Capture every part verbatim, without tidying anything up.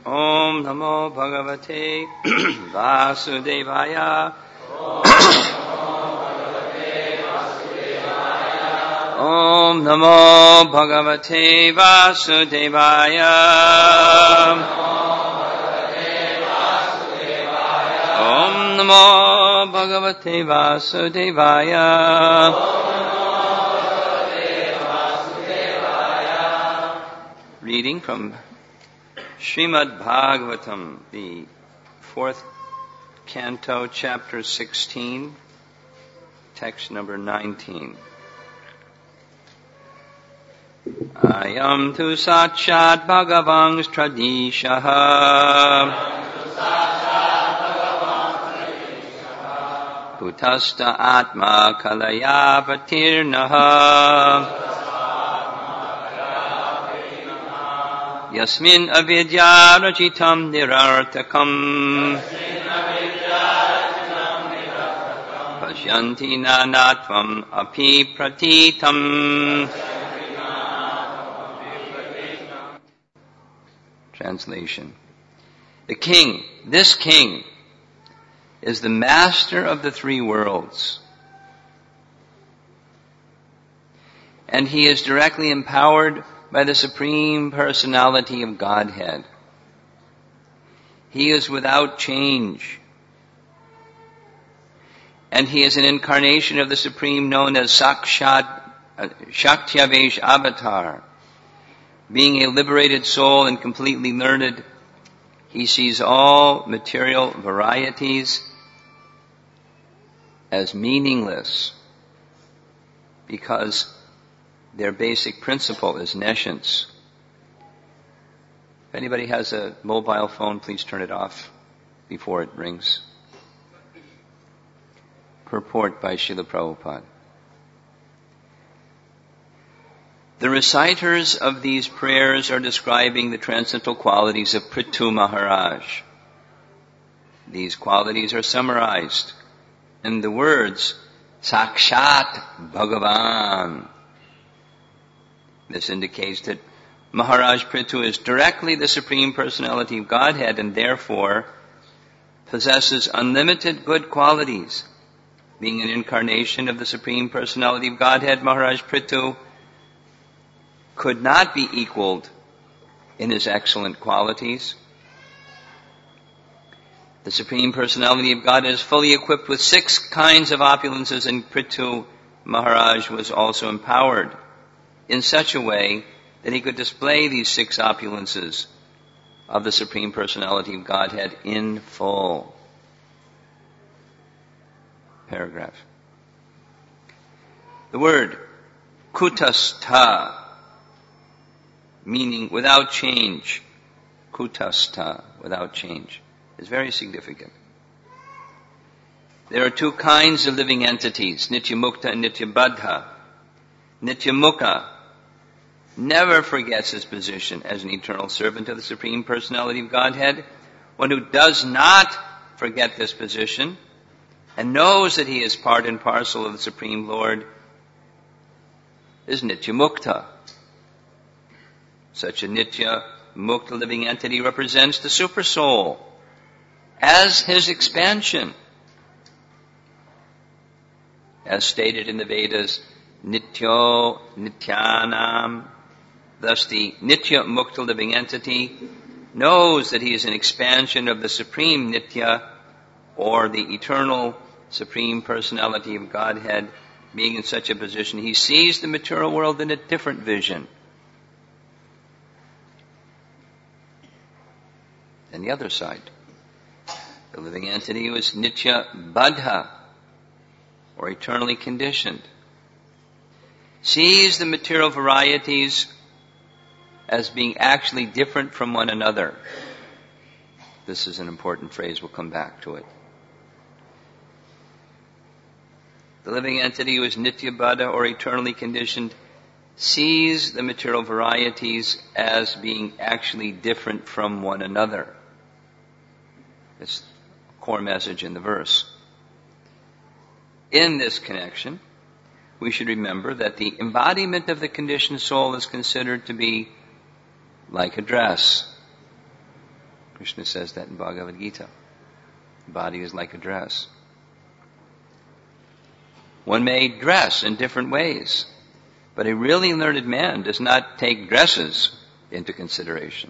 Om Namo Bhagavate Vasudevaya. Om Namo Bhagavate Vasudevaya. Om Namo Bhagavate Vasudevaya. Reading from Srimad Bhagavatam, the fourth canto, chapter sixteen, text number nineteen. Ayam tu satshat bhagavangs tradishaha Bhutasta atma kalaya patirnaha Yasmin avidya rajitam nirartakam Pashyanti nanatvam api pratitam. Translation. The king, this king, is the master of the three worlds. And he is directly empowered by the Supreme Personality of Godhead. He is without change. And he is an incarnation of the Supreme known as Sakshat, uh, Shaktyavesh Avatar. Being a liberated soul and completely learned, he sees all material varieties as meaningless because their basic principle is nescience. If anybody has a mobile phone, please turn it off before it rings. Purport by Srila Prabhupada. The reciters of these prayers are describing the transcendental qualities of Prithu Maharaj. These qualities are summarized in the words Sakshat Bhagavan. This indicates that Maharaj Prithu is directly the Supreme Personality of Godhead and therefore possesses unlimited good qualities. Being an incarnation of the Supreme Personality of Godhead, Maharaj Prithu could not be equaled in his excellent qualities. The Supreme Personality of God is fully equipped with six kinds of opulences, and Prithu Maharaj was also empowered in such a way that he could display these six opulences of the Supreme Personality of Godhead in full. Paragraph. The word kutastha, meaning without change, kutastha, without change, is very significant. There are two kinds of living entities, Nityamukta and Nityabaddha. Nityamukta never forgets his position as an eternal servant of the Supreme Personality of Godhead. One who does not forget this position and knows that he is part and parcel of the Supreme Lord is Nityamukta. Such a Nitya Mukta living entity represents the Supersoul as his expansion. As stated in the Vedas, Nityo Nityanam. Thus the Nitya Mukta living entity knows that he is an expansion of the Supreme Nitya, or the eternal Supreme Personality of Godhead. Being in such a position, he sees the material world in a different vision than the other side. The living entity was Nitya Baddha, or eternally conditioned, sees the material varieties as being actually different from one another. This is an important phrase, we'll come back to it. The living entity who is Nitya Baddha, or eternally conditioned, sees the material varieties as being actually different from one another. It's a core message in the verse. In this connection, we should remember that the embodiment of the conditioned soul is considered to be like a dress. Krishna says that in Bhagavad Gita. The body is like a dress. One may dress in different ways, but a really learned man does not take dresses into consideration.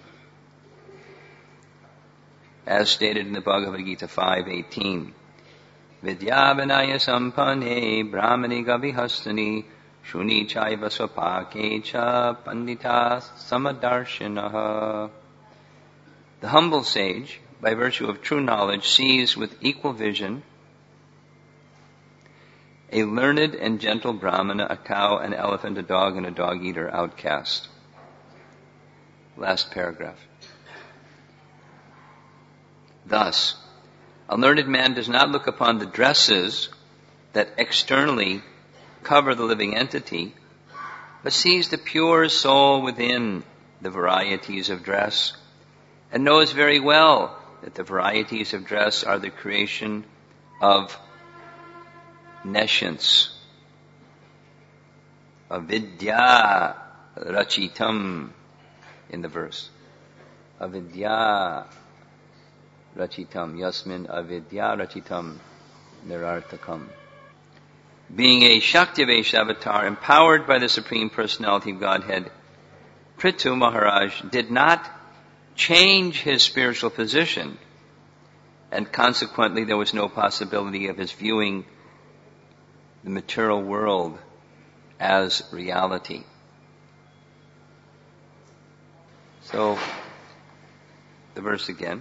As stated in the Bhagavad Gita five eighteen, Vidyavanaya sampanne brahmani gavihastani shuni chaiva swapake cha pandita samadarshinaha. The humble sage, by virtue of true knowledge, sees with equal vision a learned and gentle brahmana, a cow, an elephant, a dog, and a dog-eater outcast. Last paragraph. Thus, a learned man does not look upon the dresses that externally cover the living entity, but sees the pure soul within the varieties of dress, and knows very well that the varieties of dress are the creation of nescience, avidya rachitam in the verse. Avidya rachitam, yasmin avidya rachitam nirartakam. Being a Shaktivesh avatar, empowered by the Supreme Personality of Godhead, Prithu Maharaj did not change his spiritual position, and consequently there was no possibility of his viewing the material world as reality. So, the verse again.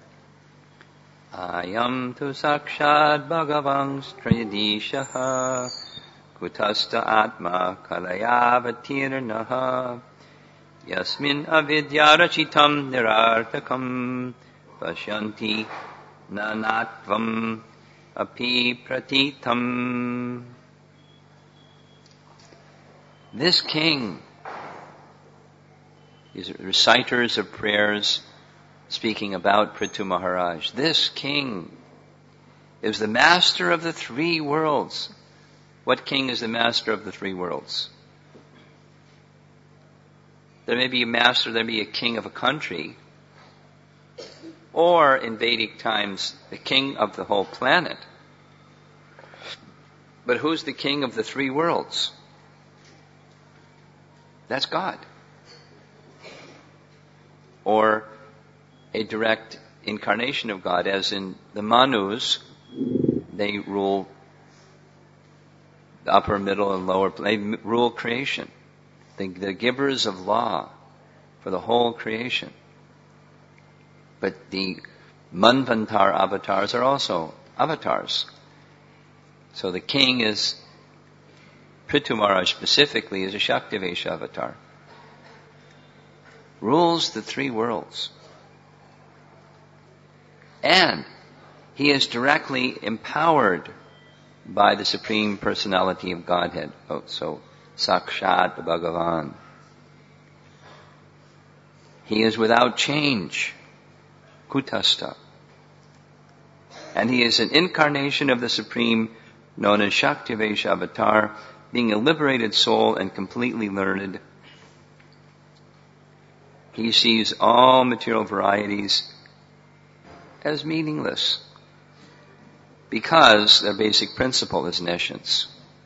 Ayam tu sakshat bhagavang strayadishaha kutasta atma kalayavatirnaha yasmin avidyarachitam nirartakam pashyanti nanatvam api pratitam. This king, these reciters of prayers speaking about Prithu Maharaj, this king is the master of the three worlds. What king is the master of the three worlds? There may be a master, there may be a king of a country, or in Vedic times, the king of the whole planet. But who's the king of the three worlds? That's God. Or a direct incarnation of God, as in the Manus, they rule the upper, middle, and lower, they rule creation. The, the givers of law for the whole creation. But the Manvantar avatars are also avatars. So the king is, Prithu Maharaj specifically, is a Shaktivesh avatar. Rules the three worlds. And he is directly empowered by the Supreme Personality of Godhead. Oh, so, Sakshat Bhagavan. He is without change. Kutastha. And he is an incarnation of the Supreme, known as Shaktivesh Avatar, being a liberated soul and completely learned. He sees all material varieties as meaningless, because their basic principle is nescience.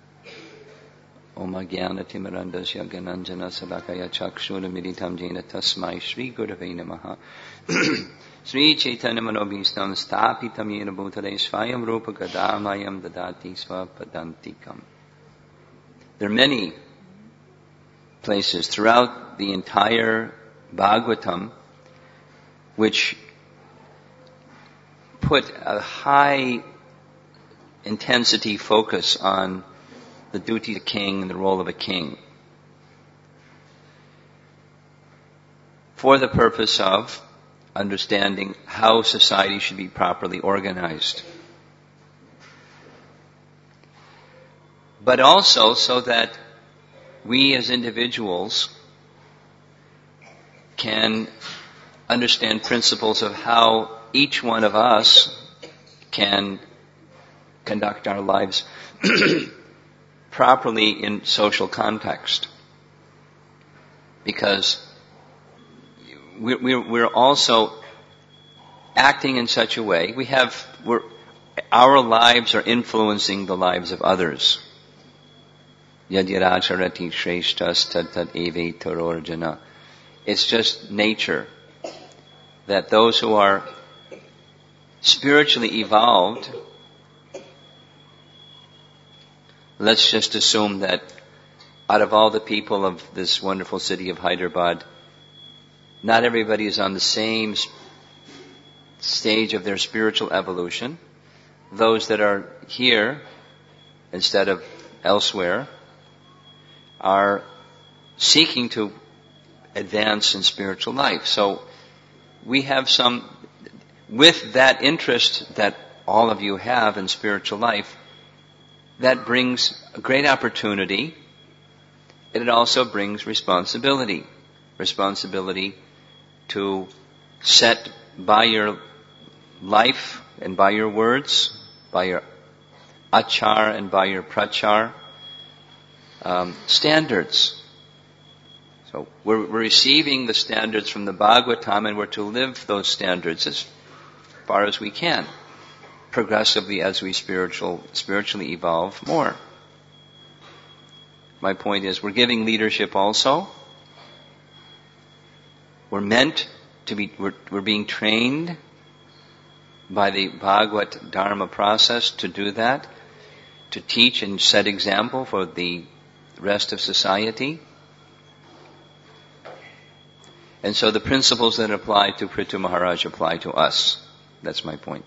Om Ajnana Timirandasya Gananjana Salakaya Chakshura Miritam Jena Tasmai Shri Gurave Namaha Sri Chaitanya Manobhistam Stapitam Yena Bhutale Svayam Rupa Gadamayam Dadati Svapadantikam. There are many places throughout the entire Bhagavatam which put a high intensity focus on the duty of the king and the role of a king, for the purpose of understanding how society should be properly organized. But also so that we as individuals can understand principles of how each one of us can conduct our lives properly in social context. Because we're also acting in such a way, we have, we're, our lives are influencing the lives of others. Yadyaracharati shreshtas tad tad eve tarorjana. It's just nature that those who are spiritually evolved, let's just assume that out of all the people of this wonderful city of Hyderabad, not everybody is on the same stage of their spiritual evolution. Those that are here instead of elsewhere are seeking to advance in spiritual life. So we have some, with that interest that all of you have in spiritual life, that brings a great opportunity, and it also brings responsibility. Responsibility to set by your life and by your words, by your achar and by your prachar, um, standards. So we're, we're receiving the standards from the Bhagavatam, and we're to live those standards as far as we can, progressively as we spiritual, spiritually evolve more. My point is, we're giving leadership also. We're meant to be, we're, we're being trained by the Bhagavad Dharma process to do that, to teach and set example for the rest of society. And so the principles that apply to Prithu Maharaj apply to us. That's my point.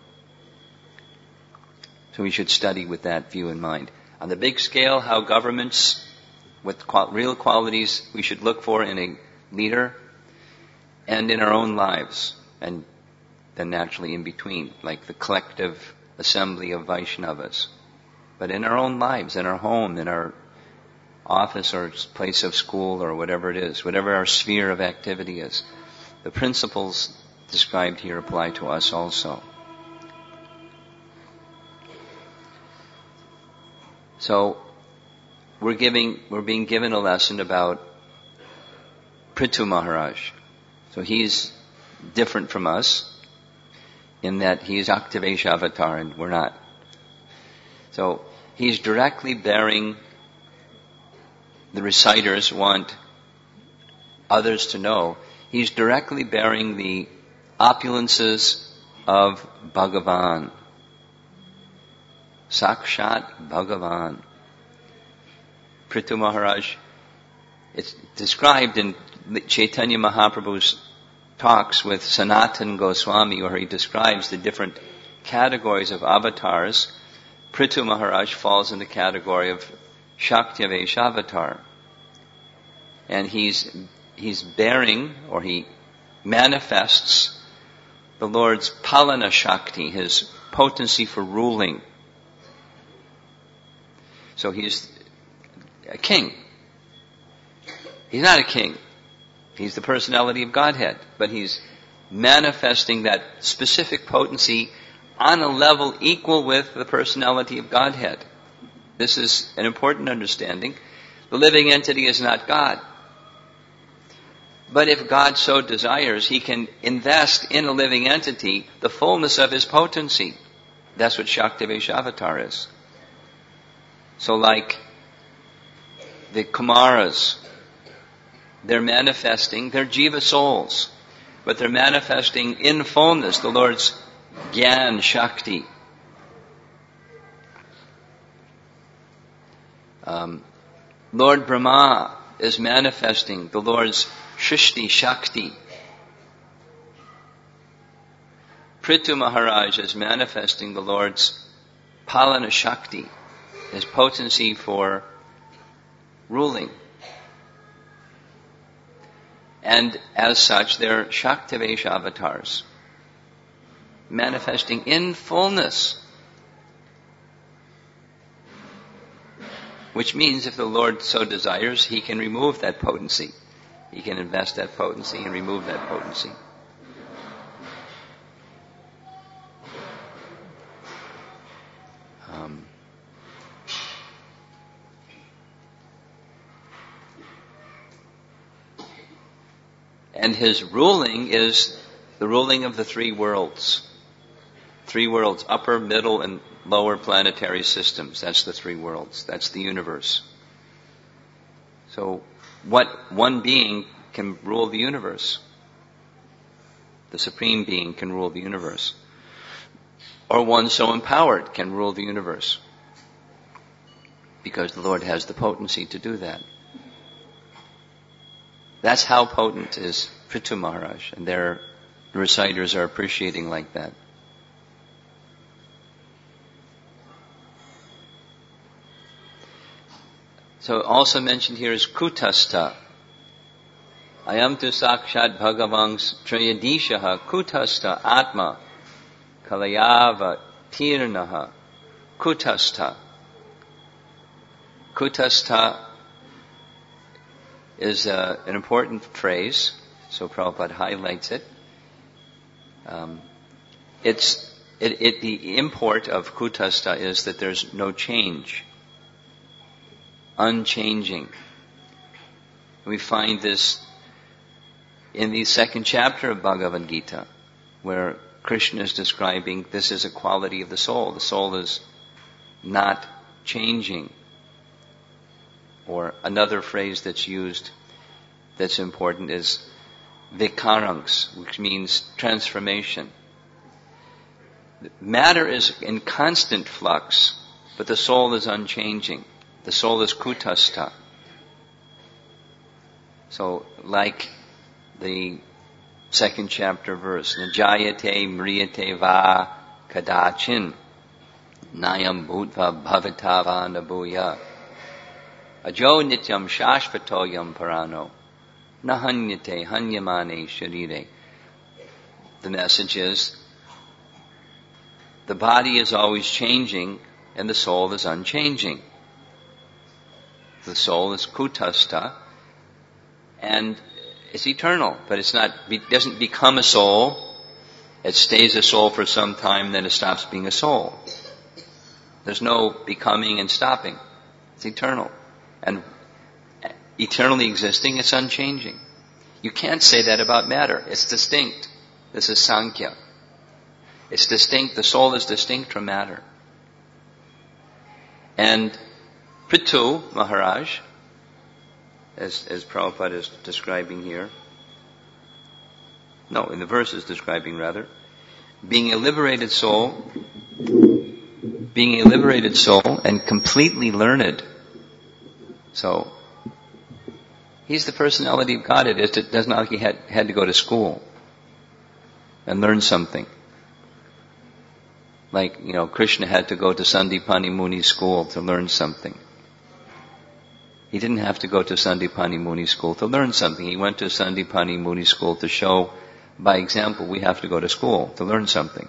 So we should study with that view in mind. On the big scale, how governments with qual- real qualities we should look for in a leader, and in our own lives, and then naturally in between, like the collective assembly of Vaishnavas. But in our own lives, in our home, in our office or place of school or whatever it is, whatever our sphere of activity is, the principles described here apply to us also. So we're giving, we're being given a lesson about Prithu Maharaj. So he's different from us in that he's Aktivesha avatar and we're not. So he's directly bearing, the reciters want others to know, he's directly bearing the opulences of Bhagavan. Sakshat Bhagavan. Prithu Maharaj, it's described in Chaitanya Mahaprabhu's talks with Sanatan Goswami, where he describes the different categories of avatars. Prithu Maharaj falls in the category of Shaktivesh avatar. And he's, he's bearing, or he manifests the Lord's Palana Shakti, his potency for ruling. So he's a king. He's not a king. He's the personality of Godhead, but he's manifesting that specific potency on a level equal with the personality of Godhead. This is an important understanding. The living entity is not God. But if God so desires, he can invest in a living entity the fullness of his potency. That's what Shaktivesh avatar is. So like the Kumaras, they're manifesting, they're jiva souls, but they're manifesting in fullness the Lord's Gyan Shakti. Um, Lord Brahma is manifesting the Lord's Shrishti Shakti. Prithu Maharaj is manifesting the Lord's Palana Shakti, his potency for ruling. And as such, they're Shaktivesh avatars, manifesting in fullness. Which means if the Lord so desires, he can remove that potency. He can invest that potency and remove that potency. Um, and his ruling is the ruling of the three worlds. Three worlds, upper, middle, and lower planetary systems. That's the three worlds. That's the universe. So what one being can rule the universe? The Supreme Being can rule the universe. Or one so empowered can rule the universe. Because the Lord has the potency to do that. That's how potent is Prithu Maharaj. And their reciters are appreciating like that. So also mentioned here is Kutastha. Ayam tu sakshat bhagavangs trayadishaha kutastha atma kalayava tirnaha kutastha. Kutastha is uh, an important phrase, so Prabhupada highlights it. Um, it's it, it the import of kutastha is that there's no change. Unchanging. We find this in the second chapter of Bhagavad Gita, where Krishna is describing this is a quality of the soul. The soul is not changing. Or another phrase that's used that's important is vikarangs, which means transformation. Matter is in constant flux, but the soul is unchanging. The soul is kutastha. So, like the second chapter verse, Najayate mriyate va kadachin nayam bhutva bhavita va nabuya ajo nityam shashvatoyam parano nahanyate hanyamane sharire. The message is, the body is always changing and the soul is unchanging. The soul is kutastha, and it's eternal, but it's not, it doesn't become a soul. It stays a soul for some time, then it stops being a soul. There's no becoming and stopping. It's eternal. And eternally existing, it's unchanging. You can't say that about matter. It's distinct. This is Sankhya. It's distinct. The soul is distinct from matter. And Prithu Maharaj, as, as Prabhupada is describing here, no, in the verse is describing rather, being a liberated soul, being a liberated soul and completely learned. So, he's the personality of God. It, it does not like he had, had to go to school and learn something. Like, you know, Krishna had to go to Sandipani Muni school to learn something. He didn't have to go to Sandipani Muni school to learn something. He went to Sandipani Muni school to show, by example, we have to go to school to learn something.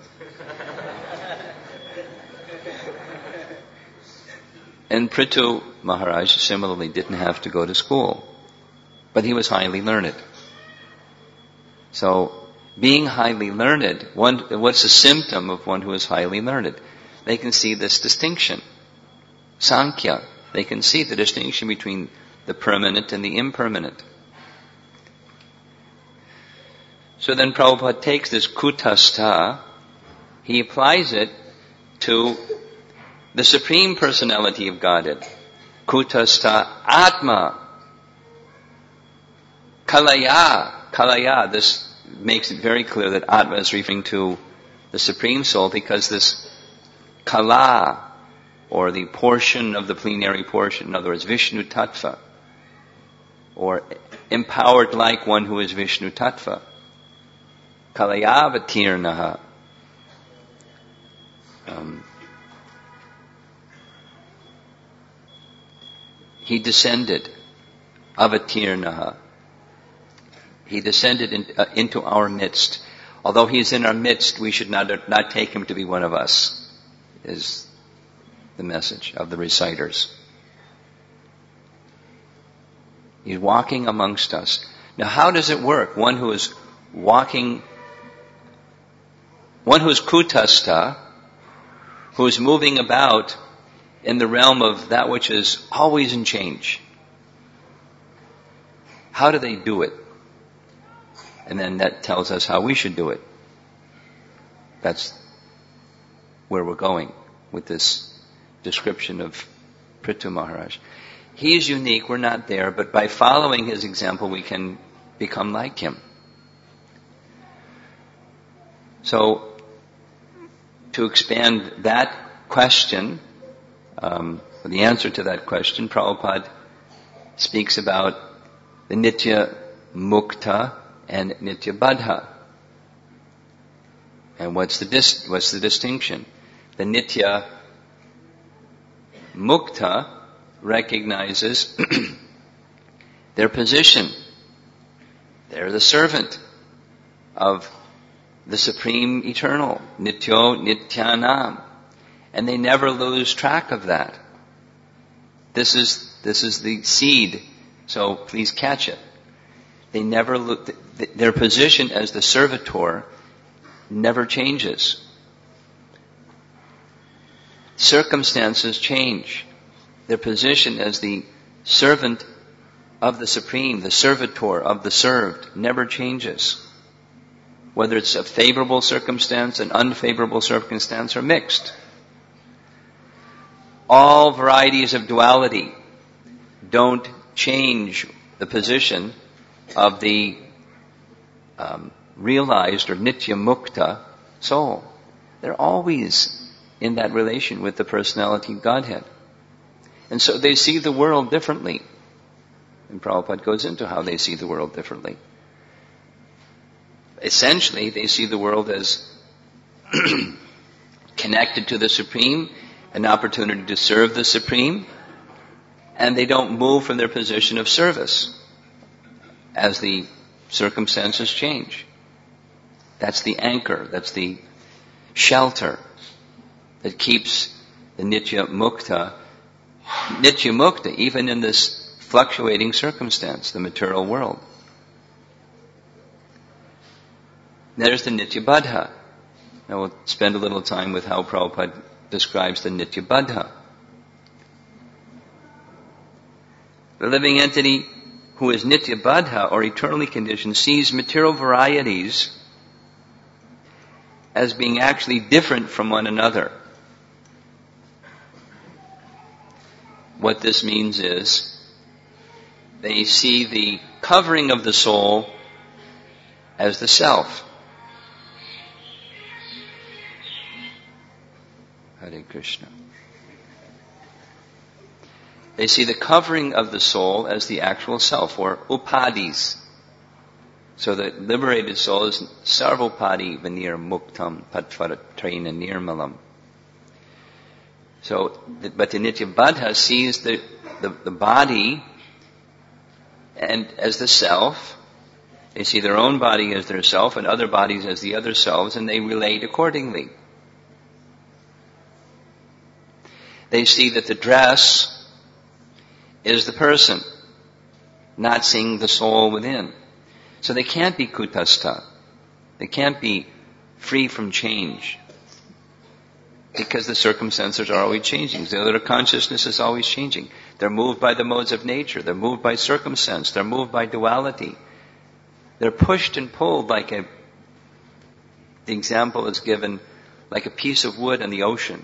And Prithu Maharaj similarly didn't have to go to school, but he was highly learned. So, being highly learned, one, what's a symptom of one who is highly learned? They can see this distinction. Sankhya. They can see the distinction between the permanent and the impermanent. So then Prabhupada takes this kutastha, he applies it to the Supreme Personality of Godhead. Kutastha Atma. Kalaya. Kalaya. This makes it very clear that Atma is referring to the Supreme Soul, because this kala, or the portion of the plenary portion, in other words, Vishnu Tattva, or empowered like one who is Vishnu Tattva. Kalayavatirnaha. Um, he descended. Avatirnaha. He descended in, uh, into our midst. Although he is in our midst, we should not, not take him to be one of us, is the message of the reciters. He's walking amongst us. Now, how does it work? One who is walking, one who is kutastha, who is moving about in the realm of that which is always in change. How do they do it? And then that tells us how we should do it. That's where we're going with this description of Prithu Maharaj. He's unique, we're not there, but by following his example we can become like him. So, to expand that question, um, the answer to that question, Prabhupada speaks about the Nitya Mukta and Nitya Baddha. And what's the dis- what's the distinction? The Nitya Mukta recognizes their position. They're the servant of the Supreme Eternal, Nityo Nityanam. And they never lose track of that. This is, this is the seed, so please catch it. They never lo- th- their position as the servitor never changes. Circumstances change. Their position as the servant of the Supreme, the servitor of the served, never changes. Whether it's a favorable circumstance, an unfavorable circumstance, or mixed. All varieties of duality don't change the position of the um, realized or nitya mukta soul. They're always in that relation with the personality of Godhead. And so they see the world differently. And Prabhupada goes into how they see the world differently. Essentially, they see the world as connected to the Supreme, an opportunity to serve the Supreme, and they don't move from their position of service as the circumstances change. That's the anchor, that's the shelter that keeps the Nitya Mukta, Nitya Mukta, even in this fluctuating circumstance, the material world. There's the Nitya Baddha. Now we'll spend a little time with how Prabhupada describes the Nitya Baddha. The living entity who is Nitya Baddha, or eternally conditioned, sees material varieties as being actually different from one another. What this means is they see the covering of the soul as the self. Hare Krishna. They see the covering of the soul as the actual self, or upadis. So the liberated soul is sarvopadi veneer muktam pattvaratrena nirmalam. So, but the Nitya Baddha sees the, the, the body and as the self. They see their own body as their self and other bodies as the other selves, and they relate accordingly. They see that the dress is the person, not seeing the soul within. So they can't be kutastha. They can't be free from change. Because the circumstances are always changing. Their consciousness is always changing. They're moved by the modes of nature. They're moved by circumstance. They're moved by duality. They're pushed and pulled like a, the example is given, like a piece of wood in the ocean.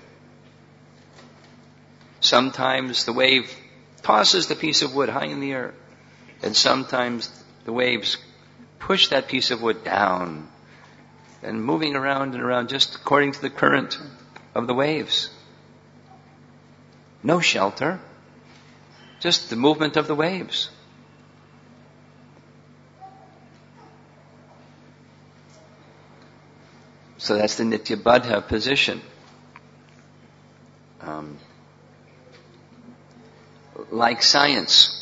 Sometimes the wave tosses the piece of wood high in the air. And sometimes the waves push that piece of wood down and moving around and around just according to the current of the waves. No shelter. Just the movement of the waves. So that's the Nitya Baddha position. Um, like science.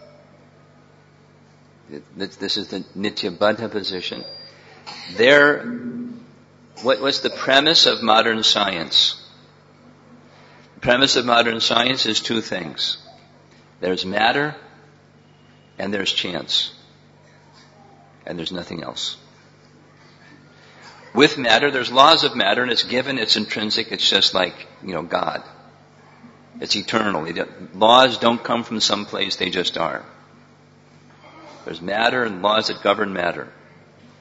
This is the Nitya Baddha position. There, what, what's the premise of modern science? The premise of modern science is two things. There's matter and there's chance. And there's nothing else. With matter, there's laws of matter, and it's given, it's intrinsic, it's just like, you know, God. It's eternal. Laws don't come from someplace, they just are. There's matter and laws that govern matter.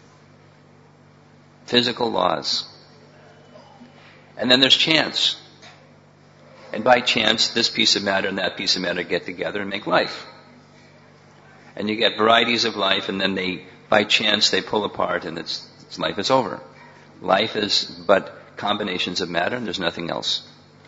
Physical laws. And then there's chance. And by chance, this piece of matter and that piece of matter get together and make life. And you get varieties of life, and then they, by chance, they pull apart, and it's, it's life is over. Life is but combinations of matter, and there's nothing else.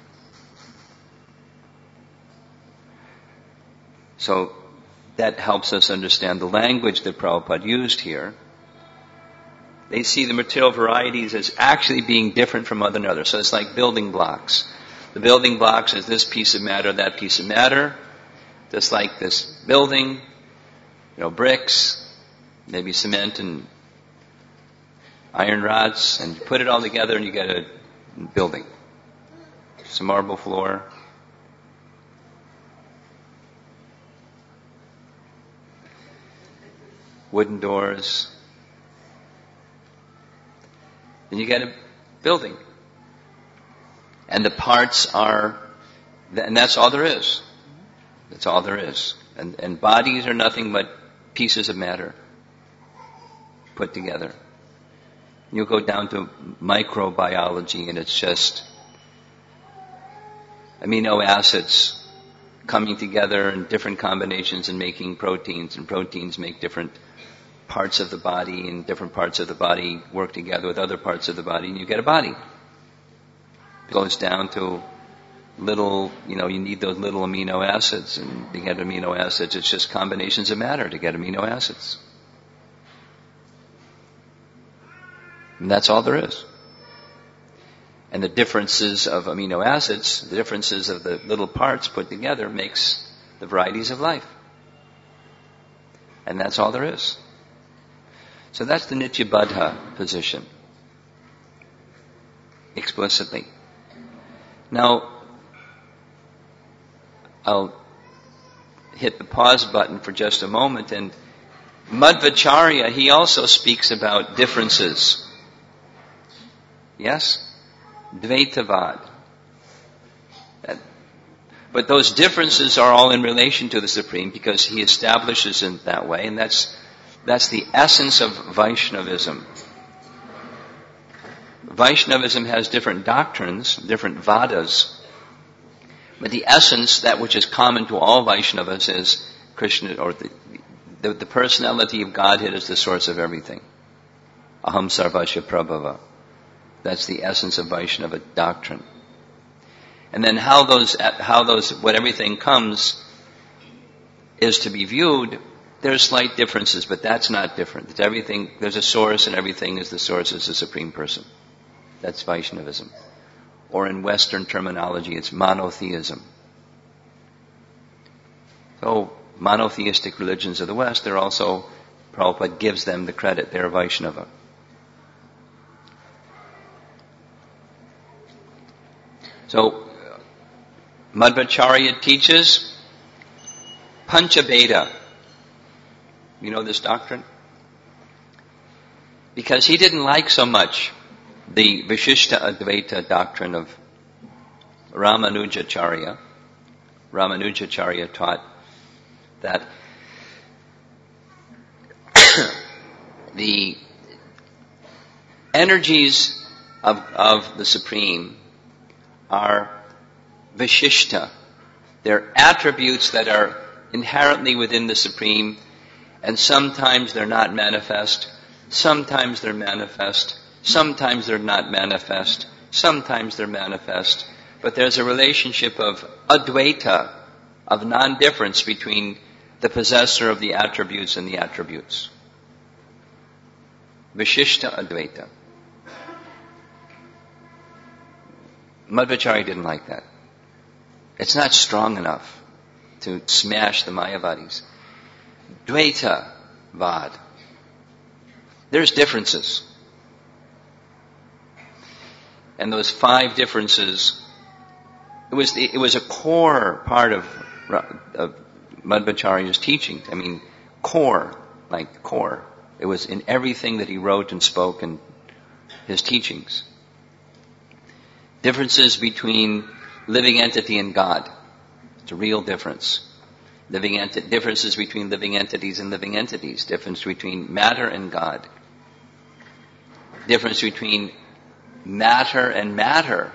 So that helps us understand the language that Prabhupada used here. They see the material varieties as actually being different from one another. So it's like building blocks. The building blocks is this piece of matter, that piece of matter. Just like this building, you know, bricks, maybe cement and iron rods, and you put it all together and you get a building. Some marble floor. Wooden doors. And you get a building. And the parts are, and that's all there is. That's all there is. And, and bodies are nothing but pieces of matter put together. You go down to microbiology and it's just amino acids coming together in different combinations and making proteins, and proteins make different parts of the body, and different parts of the body work together with other parts of the body, and you get a body. It goes down to little, you know, you need those little amino acids, and to get amino acids, it's just combinations of matter to get amino acids. And that's all there is. And the differences of amino acids, the differences of the little parts put together makes the varieties of life. And that's all there is. So that's the Nityabadha position. Explicitly. Now, I'll hit the pause button for just a moment, and Madhvacharya, he also speaks about differences. Yes? Dvaitavad. But those differences are all in relation to the Supreme, because he establishes it that way, and that's that's the essence of Vaishnavism. Vaishnavism has different doctrines, different vadas, but the essence, that which is common to all Vaishnavas, is Krishna, or the, the, the personality of Godhead is the source of everything. Aham sarvasya prabhava. That's the essence of Vaishnava doctrine. And then how those, how those, what everything comes is to be viewed, there's slight differences, but that's not different. It's everything, there's a source, and everything is the source, is the Supreme Person. That's Vaishnavism. Or in Western terminology, it's monotheism. So, monotheistic religions of the West, they're also, Prabhupada gives them the credit, they're Vaishnava. So, Madhvacharya teaches Panchabheda. You know this doctrine? Because he didn't like so much the Vishishta Advaita doctrine of Ramanujacharya. Ramanujacharya taught that the energies of, of the Supreme are Vishishta. They're attributes that are inherently within the Supreme, and sometimes they're not manifest, sometimes they're manifest, sometimes they're not manifest, sometimes they're manifest, but there's a relationship of advaita, of non-difference between the possessor of the attributes and the attributes. Vishishta Advaita. Madhvacharya didn't like that. It's not strong enough to smash the Mayavadis. Dvaita Vad. There's differences. And those five differences, it was the, it was a core part of, of Madhvacharya's teaching. I mean, core, like core. It was in everything that he wrote and spoke in his teachings. Differences between living entity and God. It's a real difference. Living enti- differences between living entities and living entities. Difference between matter and God. difference between matter and matter,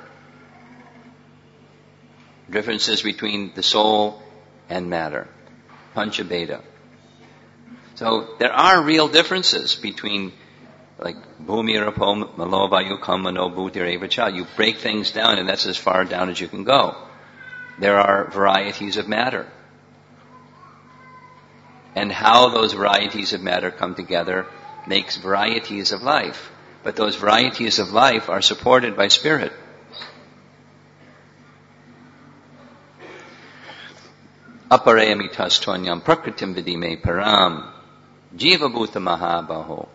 differences between the soul and matter, Panchabheda. So there are real differences between, like, bhumi rapo malovayu kamano bhutireva. You break things down, and that's as far down as you can go. There are varieties of matter. And how those varieties of matter come together makes varieties of life. But those varieties of life are supported by spirit. Aparayamitastvanyam prakritim vidime param jiva bhuta mahabaho.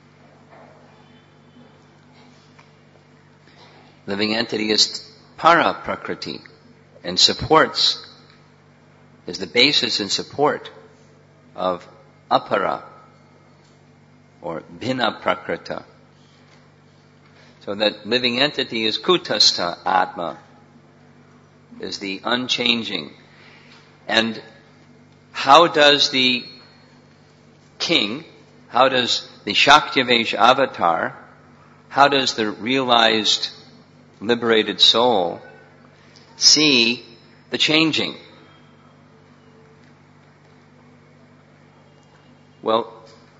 Living entity is para prakriti and supports, is the basis and support of apara or bhina prakrita. So that living entity is kutastha atma, is the unchanging. And how does the king, how does the Shaktivesh avatar, how does the realized liberated soul see the changing? Well,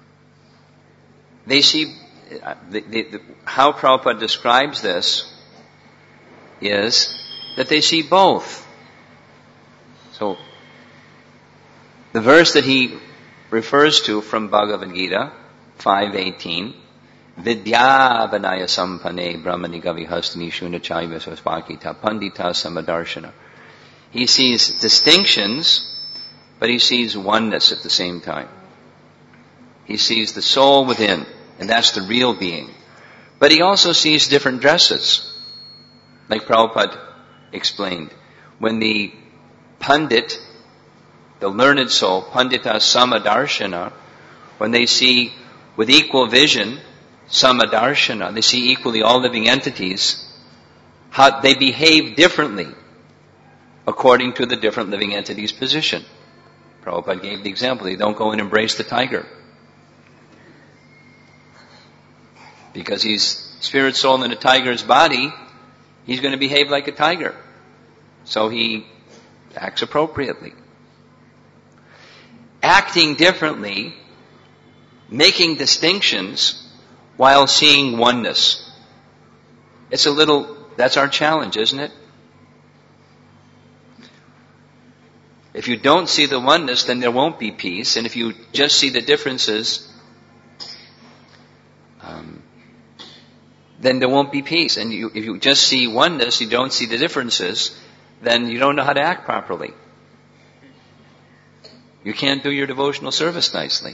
they see, the, the, the, how Prabhupada describes this is that they see both. So, the verse that he refers to from Bhagavad Gita, five eighteen, Vidya vanaya sampane brahmani gavihastani shunachaiva svaspakita pandita samadarshana. He sees distinctions, but he sees oneness at the same time. He sees the soul within, and that's the real being. But he also sees different dresses, like Prabhupada explained. When the Pandit, the learned soul, Pandita Samadarshana, when they see with equal vision, Samadarshana, they see equally all living entities, how they behave differently according to the different living entities' position. Prabhupada gave the example, they don't go and embrace the tiger. Because he's spirit soul in a tiger's body, he's going to behave like a tiger. So he acts appropriately. Acting differently, making distinctions while seeing oneness. It's a little, that's our challenge, isn't it? If you don't see the oneness, then there won't be peace. And if you just see the differences, um, then there won't be peace. And you, if you just see oneness, you don't see the differences, then you don't know how to act properly. You can't do your devotional service nicely.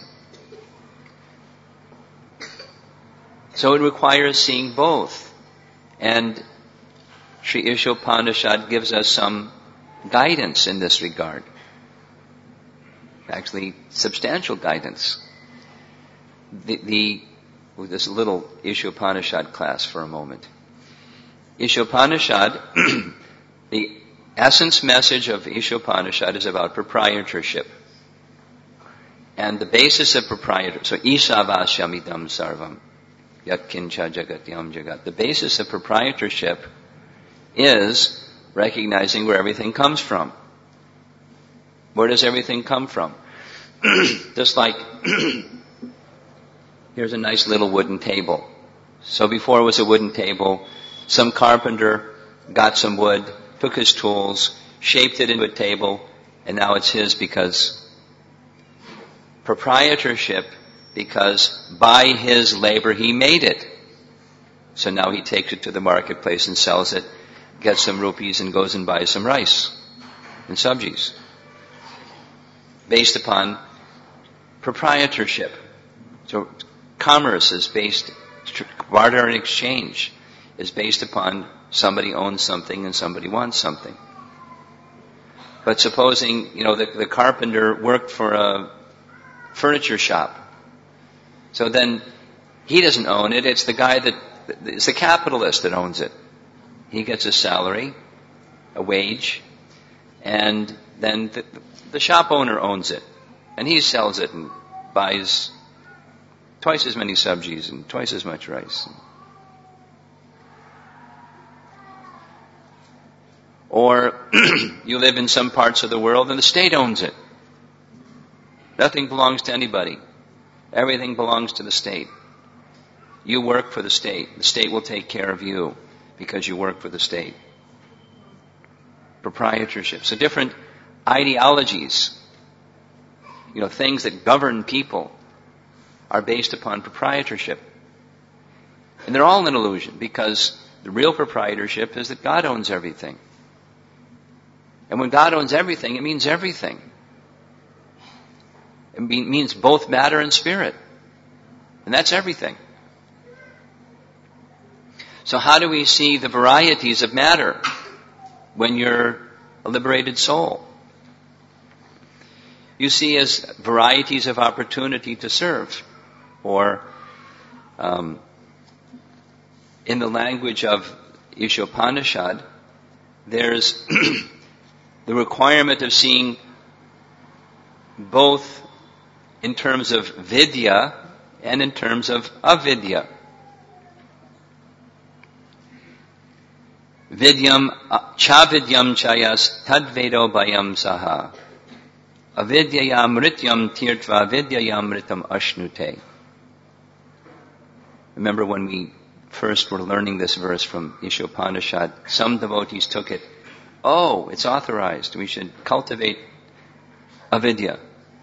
So it requires seeing both. And Sri Ishopanishad gives us some guidance in this regard. Actually, substantial guidance. The, the with this little Ishopanishad class for a moment. Ishopanishad, the essence message of Ishopanishad is about proprietorship. And the basis of proprietorship, so Isavasyamidam sarvam, yatkincha jagatyam jagat. The basis of proprietorship is recognizing where everything comes from. Where does everything come from? Just like, here's a nice little wooden table. So before it was a wooden table, some carpenter got some wood, took his tools, shaped it into a table, and now it's his because proprietorship, because by his labor he made it. So now he takes it to the marketplace and sells it, gets some rupees and goes and buys some rice and sabjis. Based upon proprietorship. So commerce is based, barter and exchange is based upon somebody owns something and somebody wants something. But supposing, you know, the, the carpenter worked for a furniture shop. So then he doesn't own it, it's the guy that, it's the capitalist that owns it. He gets a salary, a wage, and then the, the shop owner owns it. And he sells it and buys twice as many sabjis and twice as much rice. Or you live in some parts of the world and the state owns it. Nothing belongs to anybody. Everything belongs to the state. You work for the state. The state will take care of you because you work for the state. Proprietorship. So different ideologies, you know, things that govern people are based upon proprietorship. And they're all an illusion because the real proprietorship is that God owns everything. And when God owns everything, it means everything. It means both matter and spirit. And that's everything. So how do we see the varieties of matter when you're a liberated soul? You see as varieties of opportunity to serve. Or um, in the language of Ishopanishad, there's the requirement of seeing both in terms of vidya and in terms of avidya. Vidyam chavidyam chayas tadvedo bayam saha. Avidyayam rityam tirtva vidyayam ritam ashnute. Remember when we first were learning this verse from Ishopanishad, some devotees took it, oh, it's authorized. We should cultivate avidya.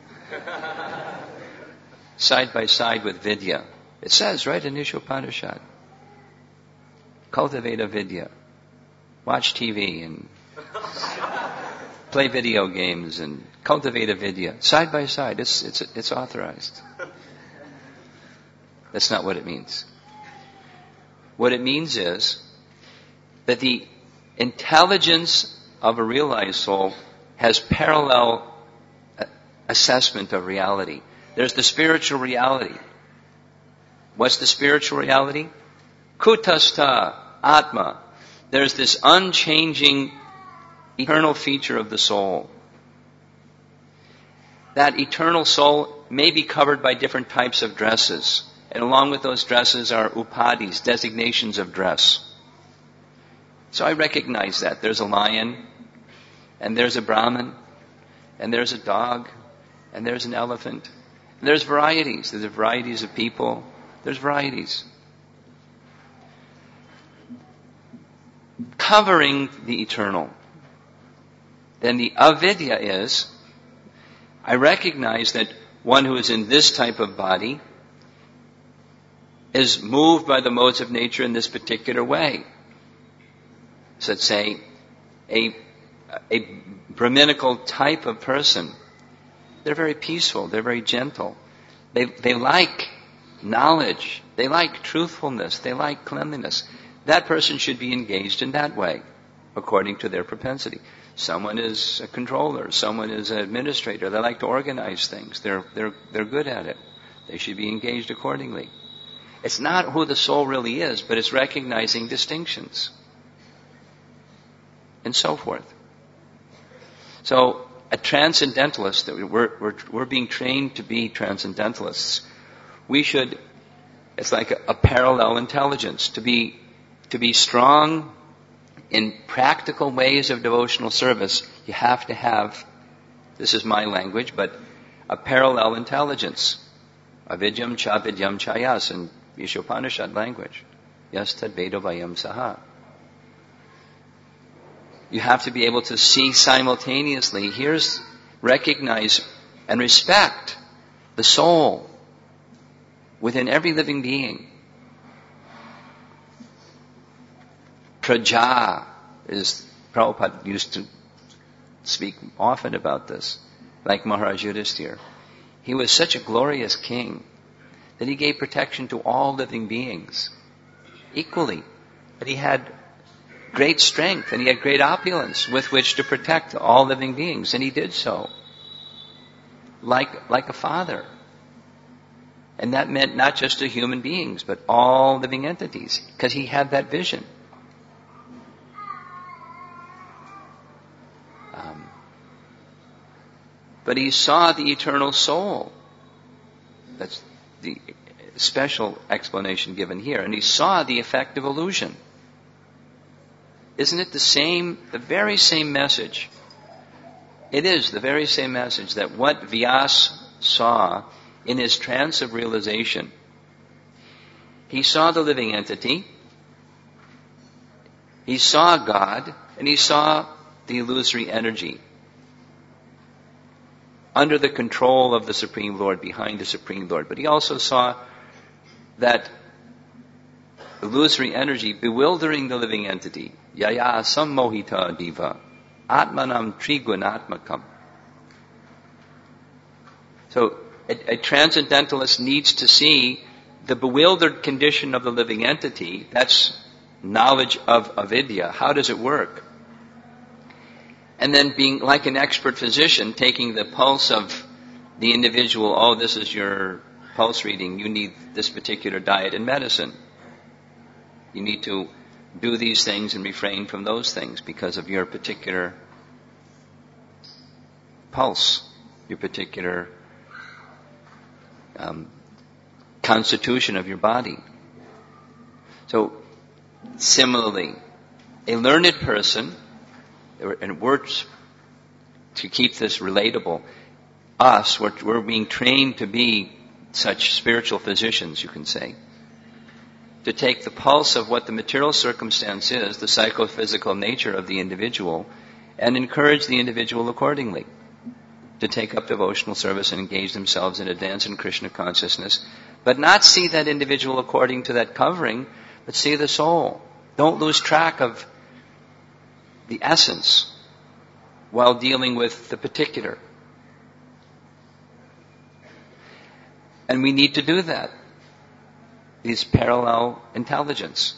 Side by side with vidya. It says, right, in Ishopanishad. Cultivate avidya. Watch T V and play video games and cultivate avidya. Side by side. It's, it's, it's authorized. That's not what it means. What it means is that the intelligence of a realized soul has parallel assessment of reality. There's the spiritual reality. What's the spiritual reality? Kutastha, Atma. There's this unchanging, eternal feature of the soul. That eternal soul may be covered by different types of dresses. And along with those dresses are upadis, designations of dress. So I recognize that. There's a lion, and there's a Brahmin, and there's a dog, and there's an elephant. And there's varieties. There's varieties of people. There's varieties. Covering the eternal. Then the avidya is, I recognize that one who is in this type of body is moved by the modes of nature in this particular way. So let's say a, a Brahminical type of person, they're very peaceful, they're very gentle. They, they like knowledge, they like truthfulness, they like cleanliness. That person should be engaged in that way, according to their propensity. Someone is a controller, someone is an administrator, they like to organize things, they're, they're, they're good at it. They should be engaged accordingly. It's not who the soul really is, but it's recognizing distinctions. And so forth. So, a transcendentalist, we're, we're, we're being trained to be transcendentalists. We should, it's like a, a parallel intelligence. To be, to be strong in practical ways of devotional service, you have to have, this is my language, but a parallel intelligence. Avidyam cha vidyam chayas in Ishopanishad language. Yas tad vedo vayam saha. You have to be able to see simultaneously, here's, recognize and respect the soul within every living being. Praja is, Prabhupada used to speak often about this, like Maharaj Yudhisthira. He was such a glorious king that he gave protection to all living beings equally. But he had great strength and he had great opulence with which to protect all living beings, and he did so like like a father. And that meant not just to human beings, but all living entities, because he had that vision. Um, but he saw the eternal soul. That's the special explanation given here. And he saw the effect of illusion. Isn't it the same, the very same message? It is the very same message that what Vyasa saw in his trance of realization. He saw the living entity, he saw God, and he saw the illusory energy under the control of the Supreme Lord, behind the Supreme Lord. But he also saw that illusory energy bewildering the living entity. Yaya sammohita diva atmanam trigunatmakam. So a, a transcendentalist needs to see the bewildered condition of the living entity. That's knowledge of avidya. How does it work? And then being like an expert physician, taking the pulse of the individual. Oh, this is your pulse reading. You need this particular diet and medicine. You need to do these things and refrain from those things because of your particular pulse, your particular um, constitution of your body. So, similarly, a learned person, and it works to keep this relatable, us, we're, we're being trained to be such spiritual physicians, you can say, to take the pulse of what the material circumstance is, the psychophysical nature of the individual, and encourage the individual accordingly to take up devotional service and engage themselves in advance in Krishna consciousness, but not see that individual according to that covering, but see the soul. Don't lose track of the essence while dealing with the particular. And we need to do that. These parallel intelligence.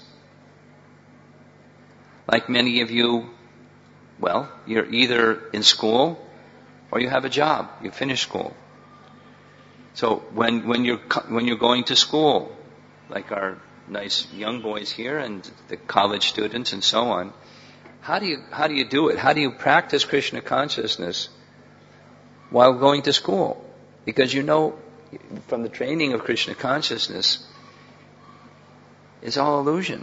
Like many of you, well, you're either in school or you have a job. You finish school. So when when you're when you're going to school, like our nice young boys here and the college students and so on, how do you how do you do it? How do you practice Krishna consciousness while going to school? Because you know from the training of Krishna consciousness, it's all illusion.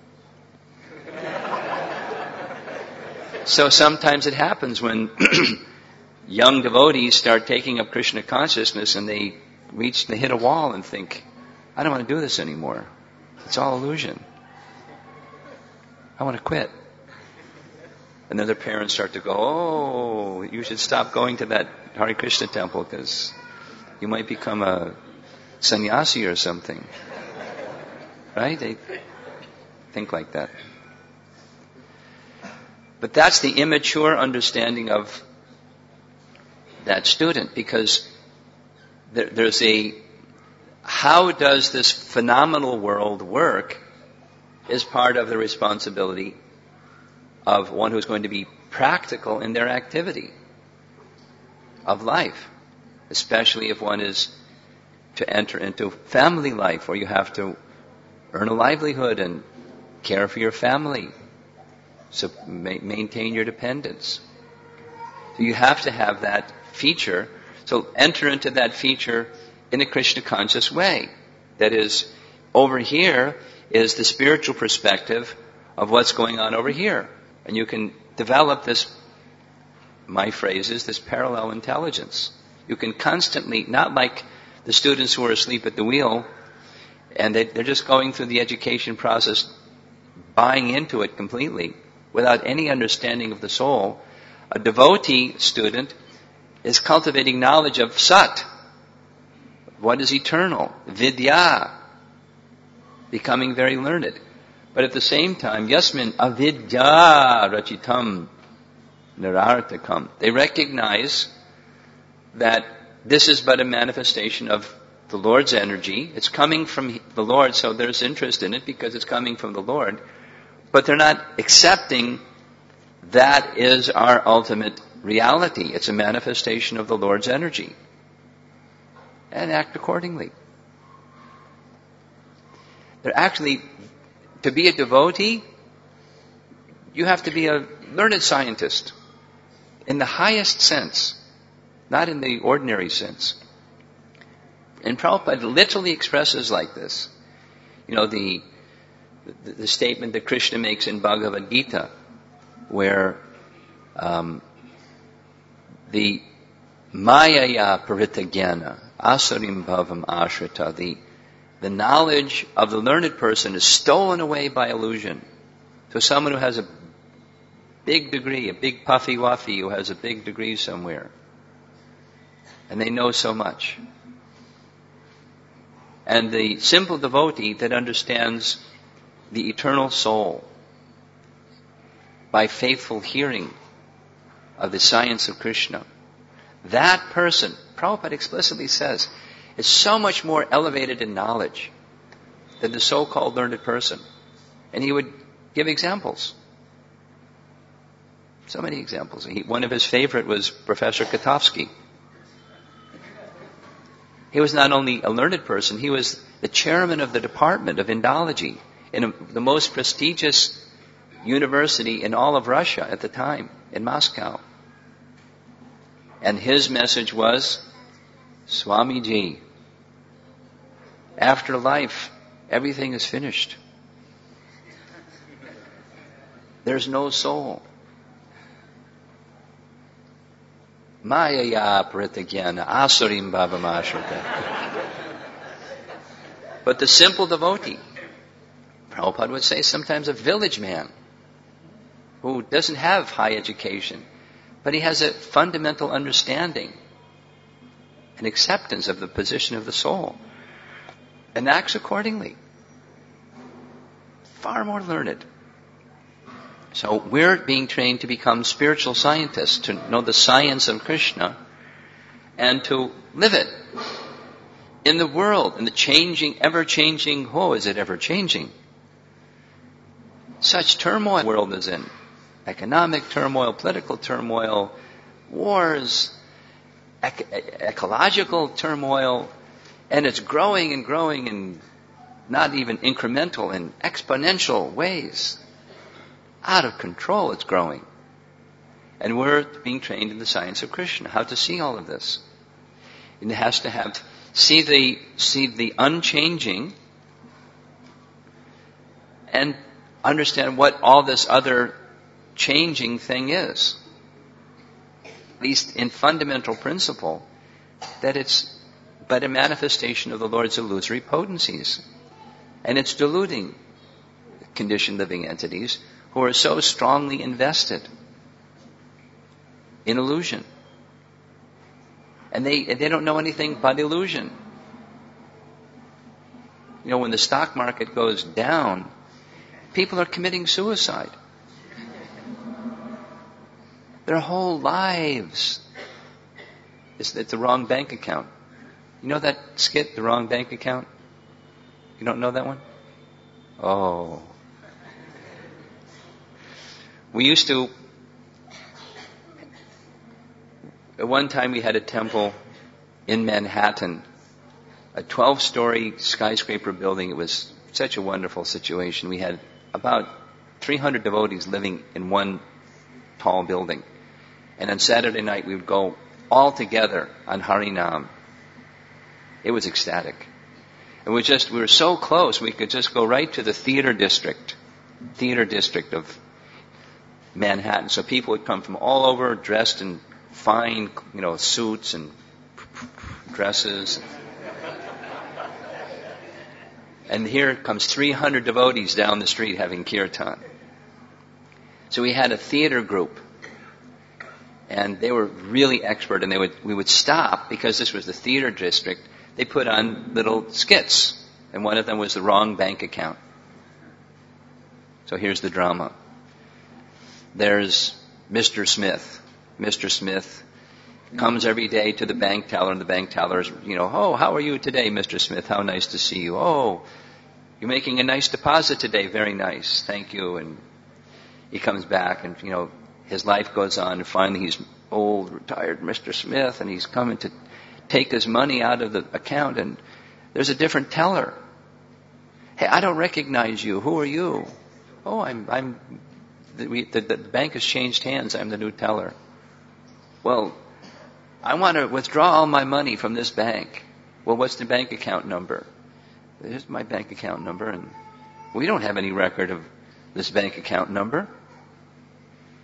So sometimes it happens when young devotees start taking up Krishna consciousness and they reach, they hit a wall and think, I don't want to do this anymore. It's all illusion. I want to quit. And then their parents start to go, oh, you should stop going to that Hare Krishna temple because you might become a sannyasi or something. Right? They think like that. But that's the immature understanding of that student, because there, there's a, how does this phenomenal world work is part of the responsibility of one who's going to be practical in their activity of life, especially if one is to enter into family life where you have to earn a livelihood and care for your family, so ma- maintain your dependence. So you have to have that feature. So enter into that feature in a Krishna conscious way. That is, over here is the spiritual perspective of what's going on over here. And you can develop this, my phrase is, this parallel intelligence. You can constantly, not like the students who are asleep at the wheel, and they, they're just going through the education process, buying into it completely, without any understanding of the soul. A devotee student is cultivating knowledge of Sat, what is eternal, Vidya, becoming very learned. But at the same time, Yasmin avidya rachitam nirartakam. They recognize that this is but a manifestation of the Lord's energy. It's coming from the Lord, so there's interest in it because it's coming from the Lord. But they're not accepting that is our ultimate reality. It's a manifestation of the Lord's energy. And act accordingly. They're actually, to be a devotee, you have to be a learned scientist in the highest sense, not in the ordinary sense. And Prabhupada literally expresses like this. You know, the, the, the statement that Krishna makes in Bhagavad Gita, where um, the Mayaya Paritagyana, Asurim Bhavam Ashrita, the, the knowledge of the learned person is stolen away by illusion. So someone who has a big degree, a big puffy wuffy who has a big degree somewhere, and they know so much. And the simple devotee that understands the eternal soul by faithful hearing of the science of Krishna, that person, Prabhupada explicitly says, is so much more elevated in knowledge than the so-called learned person. And he would give examples. So many examples. He, one of his favorite was Professor Katofsky. He was not only a learned person, he was the chairman of the department of Indology in a, the most prestigious university in all of Russia at the time, in Moscow. And his message was, Swamiji, after life, everything is finished. There's no soul. Mayaya Paritagyana, Asurim Bhavam Ashrita. But the simple devotee, Prabhupada would say sometimes a village man, who doesn't have high education, but he has a fundamental understanding and acceptance of the position of the soul, and acts accordingly. Far more learned. So we're being trained to become spiritual scientists, to know the science of Krishna, and to live it in the world, in the changing, ever-changing, oh, is it ever-changing? Such turmoil the world is in. Economic turmoil, political turmoil, wars, ec- ecological turmoil, and it's growing and growing in not even incremental, in exponential ways. Out of control, it's growing. And we're being trained in the science of Krishna, how to see all of this. And it has to have, see the, see the unchanging and understand what all this other changing thing is. At least in fundamental principle, that it's but a manifestation of the Lord's illusory potencies. And it's deluding conditioned living entities who are so strongly invested in illusion. And they they don't know anything but illusion. You know, when the stock market goes down, people are committing suicide. Their whole lives is it's the wrong bank account. You know that skit, The Wrong Bank Account? You don't know that one? Oh. We used to, at one time we had a temple in Manhattan, a twelve-story skyscraper building. It was such a wonderful situation. We had about three hundred devotees living in one tall building. And on Saturday night we would go all together on Harinam. It was ecstatic. And we just, we were so close, we could just go right to the theater district, theater district of Manhattan. So people would come from all over, dressed in fine, you know, suits and dresses. And here comes three hundred devotees down the street having kirtan. So we had a theater group, and they were really expert. And they would, we would stop because this was the theater district. They put on little skits, and one of them was The Wrong Bank Account. So here's the drama. There's Mister Smith. Mister Smith comes every day to the bank teller, and the bank teller is, you know, oh, how are you today, Mister Smith? How nice to see you. Oh, you're making a nice deposit today. Very nice. Thank you. And he comes back, and, you know, his life goes on, and finally he's old, retired Mister Smith, and he's coming to take his money out of the account, and there's a different teller. Hey, I don't recognize you. Who are you? Oh, I'm, I'm, the, we, the, the bank has changed hands. I'm the new teller. Well, I want to withdraw all my money from this bank. Well, what's the bank account number? Here's my bank account number, and we don't have any record of this bank account number.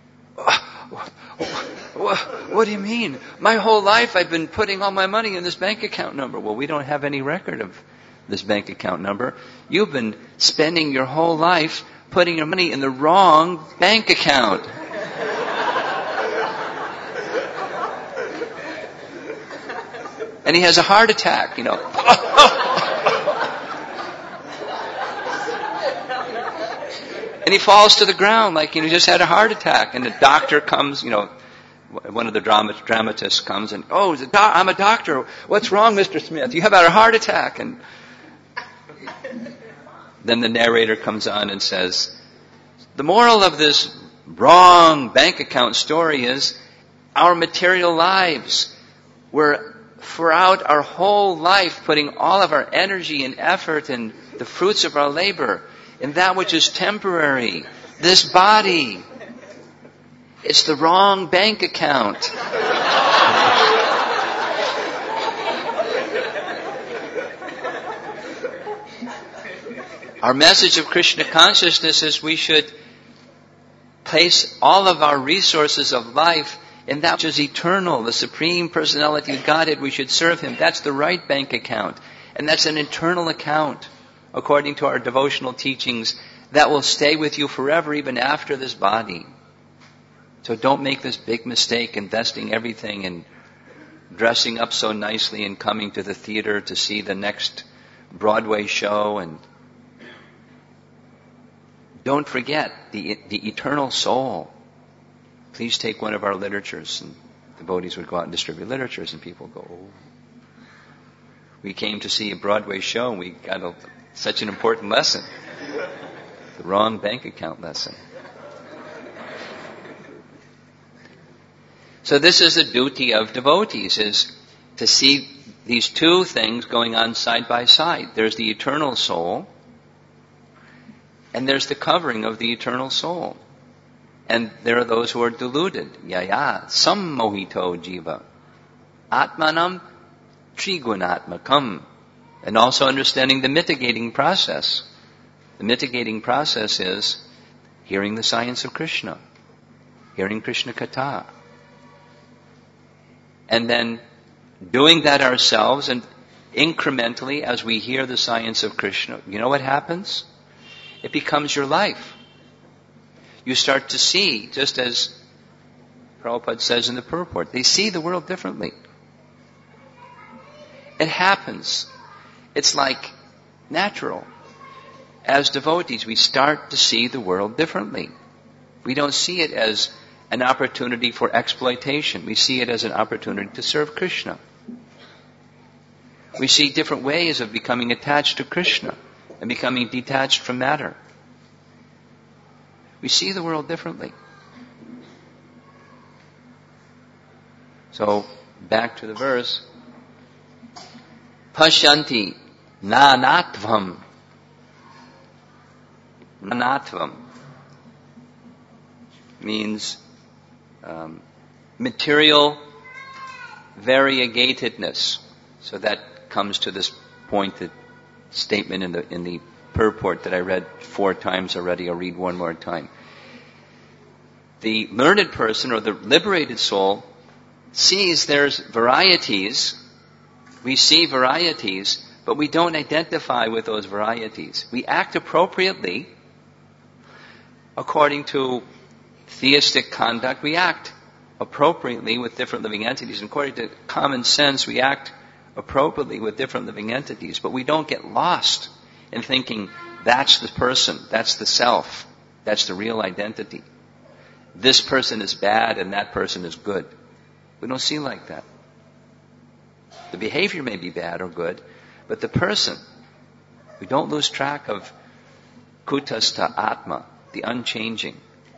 what, what do you mean? My whole life I've been putting all my money in this bank account number. Well, we don't have any record of this bank account number. You've been spending your whole life putting your money in the wrong bank account. And he has a heart attack, you know. And he falls to the ground like, you know, he just had a heart attack. And the doctor comes, you know, one of the drama, dramatists comes and, oh, the doc- I'm a doctor. What's wrong, Mister Smith? You have had a heart attack. And then the narrator comes on and says, the moral of this wrong bank account story is our material lives were throughout our whole life putting all of our energy and effort and the fruits of our labor in that which is temporary, this body. It's the wrong bank account. Our message of Krishna consciousness is we should place all of our resources of life in that which is eternal, the Supreme Personality of Godhead. We should serve Him. That's the right bank account. And that's an eternal account, according to our devotional teachings, that will stay with you forever, even after this body. So don't make this big mistake, investing everything and dressing up so nicely and coming to the theater to see the next Broadway show. And don't forget the, the eternal soul. Please take one of our literatures, and devotees would go out and distribute literatures, and people go, oh. We came to see a Broadway show, and we got a, such an important lesson. The wrong bank account lesson. So this is the duty of devotees, is to see these two things going on side by side. There's the eternal soul, and there's the covering of the eternal soul. And there are those who are deluded. Yaya sammohito jiva. Atmanam trigunatmakam. And also understanding the mitigating process. The mitigating process is hearing the science of Krishna. Hearing Krishna Katha. And then doing that ourselves, and incrementally as we hear the science of Krishna, you know what happens? It becomes your life. You start to see, just as Prabhupada says in the purport, they see the world differently. It happens. It's like natural. As devotees, we start to see the world differently. We don't see it as an opportunity for exploitation. We see it as an opportunity to serve Krishna. We see different ways of becoming attached to Krishna and becoming detached from matter. We see the world differently. So, back to the verse. Pashyanti nanatvam. Nanatvam means um, material variegatedness. So that comes to this pointed statement in the in the purport that I read four times already. I'll read one more time. The learned person, or the liberated soul, sees there's varieties. We see varieties, but we don't identify with those varieties. We act appropriately according to theistic conduct. We act appropriately with different living entities. And according to common sense, we act appropriately with different living entities. But we don't get lost in thinking that's the person, that's the self, that's the real identity. This person is bad and that person is good. We don't see like that. The behavior may be bad or good, but the person, we don't lose track of kutastha atma, the unchanging,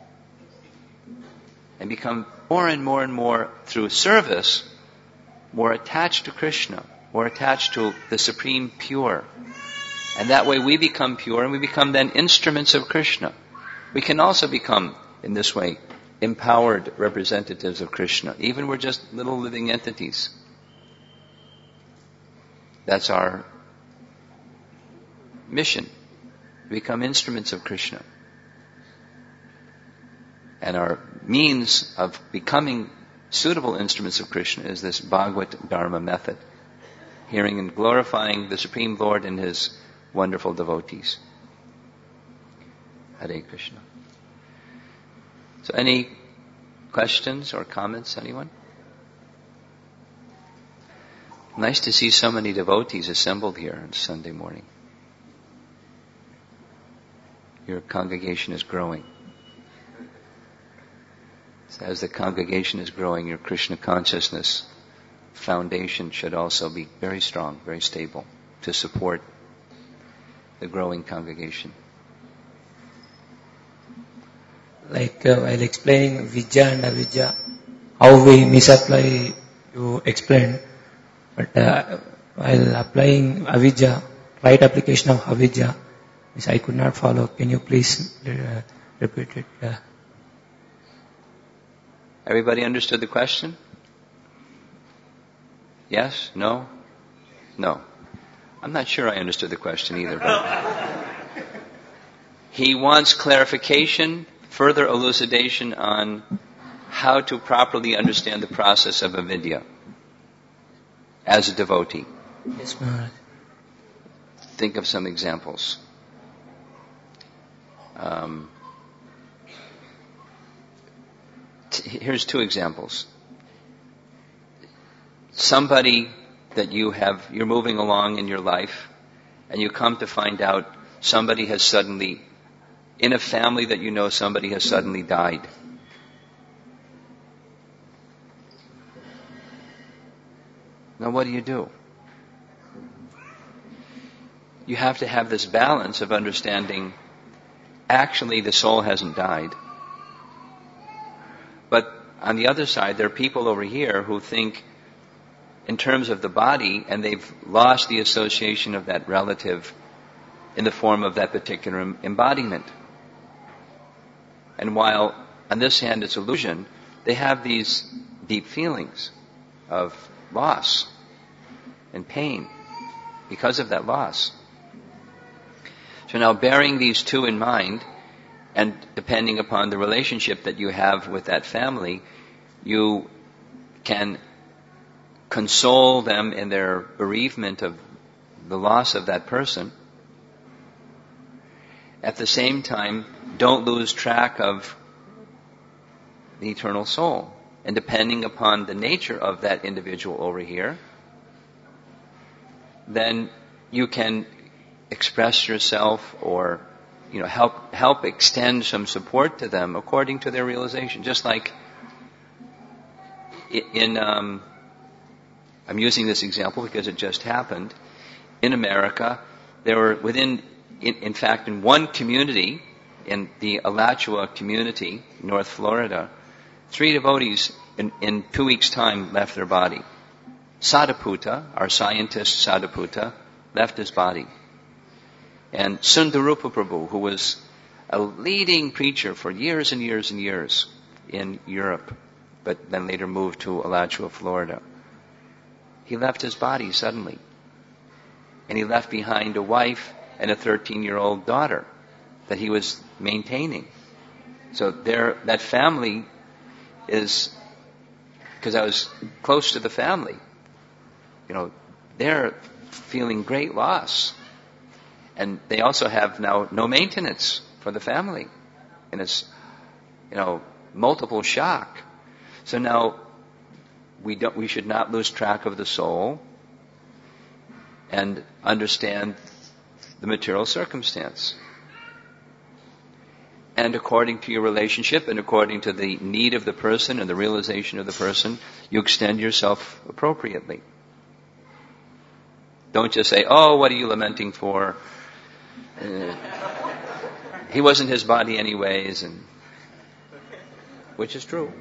and become more and more and more through service, more attached to Krishna, more attached to the Supreme Pure. And that way we become pure and we become then instruments of Krishna. We can also become, in this way, empowered representatives of Krishna. Even we're just little living entities. That's our mission. To become instruments of Krishna. And our means of becoming suitable instruments of Krishna is this Bhagavad Dharma method, hearing and glorifying the Supreme Lord and His wonderful devotees. Hare Krishna. So any questions or comments, anyone? Nice to see so many devotees assembled here on Sunday morning. Your congregation is growing. So as the congregation is growing, your Krishna consciousness foundation should also be very strong, very stable, to support the growing congregation. Like uh, while explaining Vidya and Avidya, how we misapply, you explained. But uh, while applying Avidya, right application of Avidya, which I could not follow. Can you please uh, repeat it? Uh, Everybody understood the question? Yes? No? No. I'm not sure I understood the question either. But he wants clarification, further elucidation on how to properly understand the process of avidya as a devotee. Yes, Maharaj. Think of some examples. Um, t- here's two examples. Somebody that you have, you're moving along in your life, and you come to find out somebody has suddenly, in a family that you know, somebody has suddenly died. Now what do you do? You have to have this balance of understanding, actually the soul hasn't died. But on the other side, there are people over here who think in terms of the body, and they've lost the association of that relative in the form of that particular embodiment. And while on this hand it's illusion, they have these deep feelings of loss and pain because of that loss. So now, bearing these two in mind, and depending upon the relationship that you have with that family, you can console them in their bereavement of the loss of that person. At the same time, don't lose track of the eternal soul. And depending upon the nature of that individual over here, then you can express yourself or, you know, help help extend some support to them according to their realization. Just like in, um, I'm using this example because it just happened. In America, there were within, in, in fact, in one community, in the Alachua community, North Florida, three devotees in, in two weeks' time left their body. Sadhaputta, our scientist Sadhaputta, left his body. And Sundarupa Prabhu, who was a leading preacher for years and years and years in Europe, but then later moved to Alachua, Florida, he left his body suddenly. And he left behind a wife and a thirteen-year-old daughter that he was maintaining. So there, that family is, because I was close to the family, you know, they're feeling great loss. And they also have now no maintenance for the family. And it's, you know, multiple shock. So now we don't, we should not lose track of the soul and understand the material circumstance. And according to your relationship and according to the need of the person and the realization of the person, you extend yourself appropriately. Don't just say, oh, what are you lamenting for? Uh, he wasn't his body anyways, and which is true.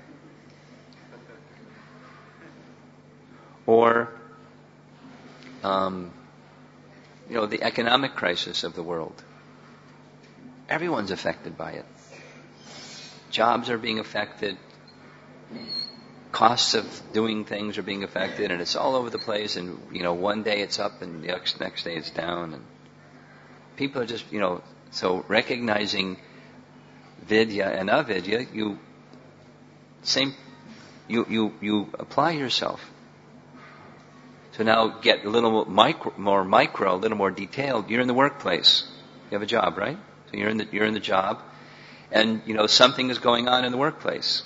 Or, um, you know, the economic crisis of the world. Everyone's affected by it. Jobs are being affected. Costs of doing things are being affected, and it's all over the place. And you know, one day it's up, and the next next day it's down. And people are just, you know, so recognizing vidya and avidya, you same you you you apply yourself. So now get a little micro, more micro, a little more detailed. You're in the workplace. You have a job, right? So you're in the you're in the job, and you know something is going on in the workplace,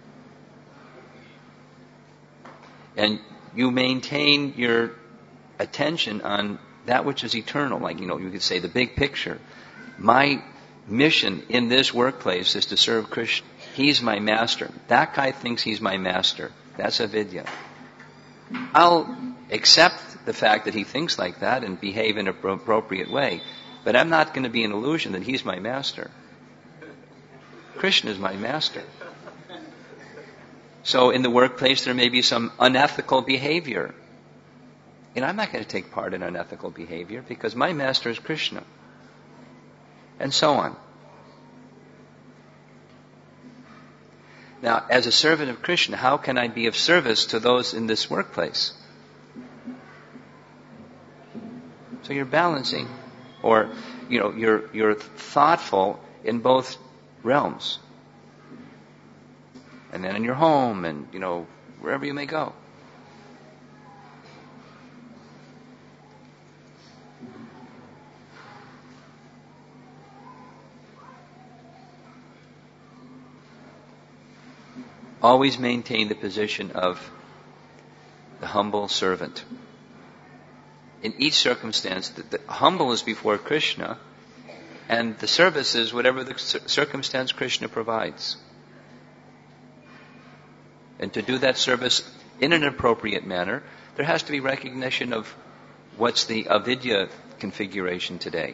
and you maintain your attention on that which is eternal. Like you know, you could say the big picture. My mission in this workplace is to serve Krishna. He's my master. That guy thinks he's my master. That's avidya. I'll accept the fact that he thinks like that and behave in an appropriate way, but I'm not going to be an illusion that he's my master. Krishna is my master. So in the workplace there may be some unethical behavior. And I'm not going to take part in unethical behavior because my master is Krishna. And so on. Now, as a servant of Krishna, how can I be of service to those in this workplace? So you're balancing, or you know, you're you're thoughtful in both realms, and then in your home, and you know, wherever you may go. Always maintain the position of the humble servant. In each circumstance, the, the humble is before Krishna, and the service is whatever the circumstance Krishna provides. And to do that service in an appropriate manner, there has to be recognition of what's the avidya configuration today.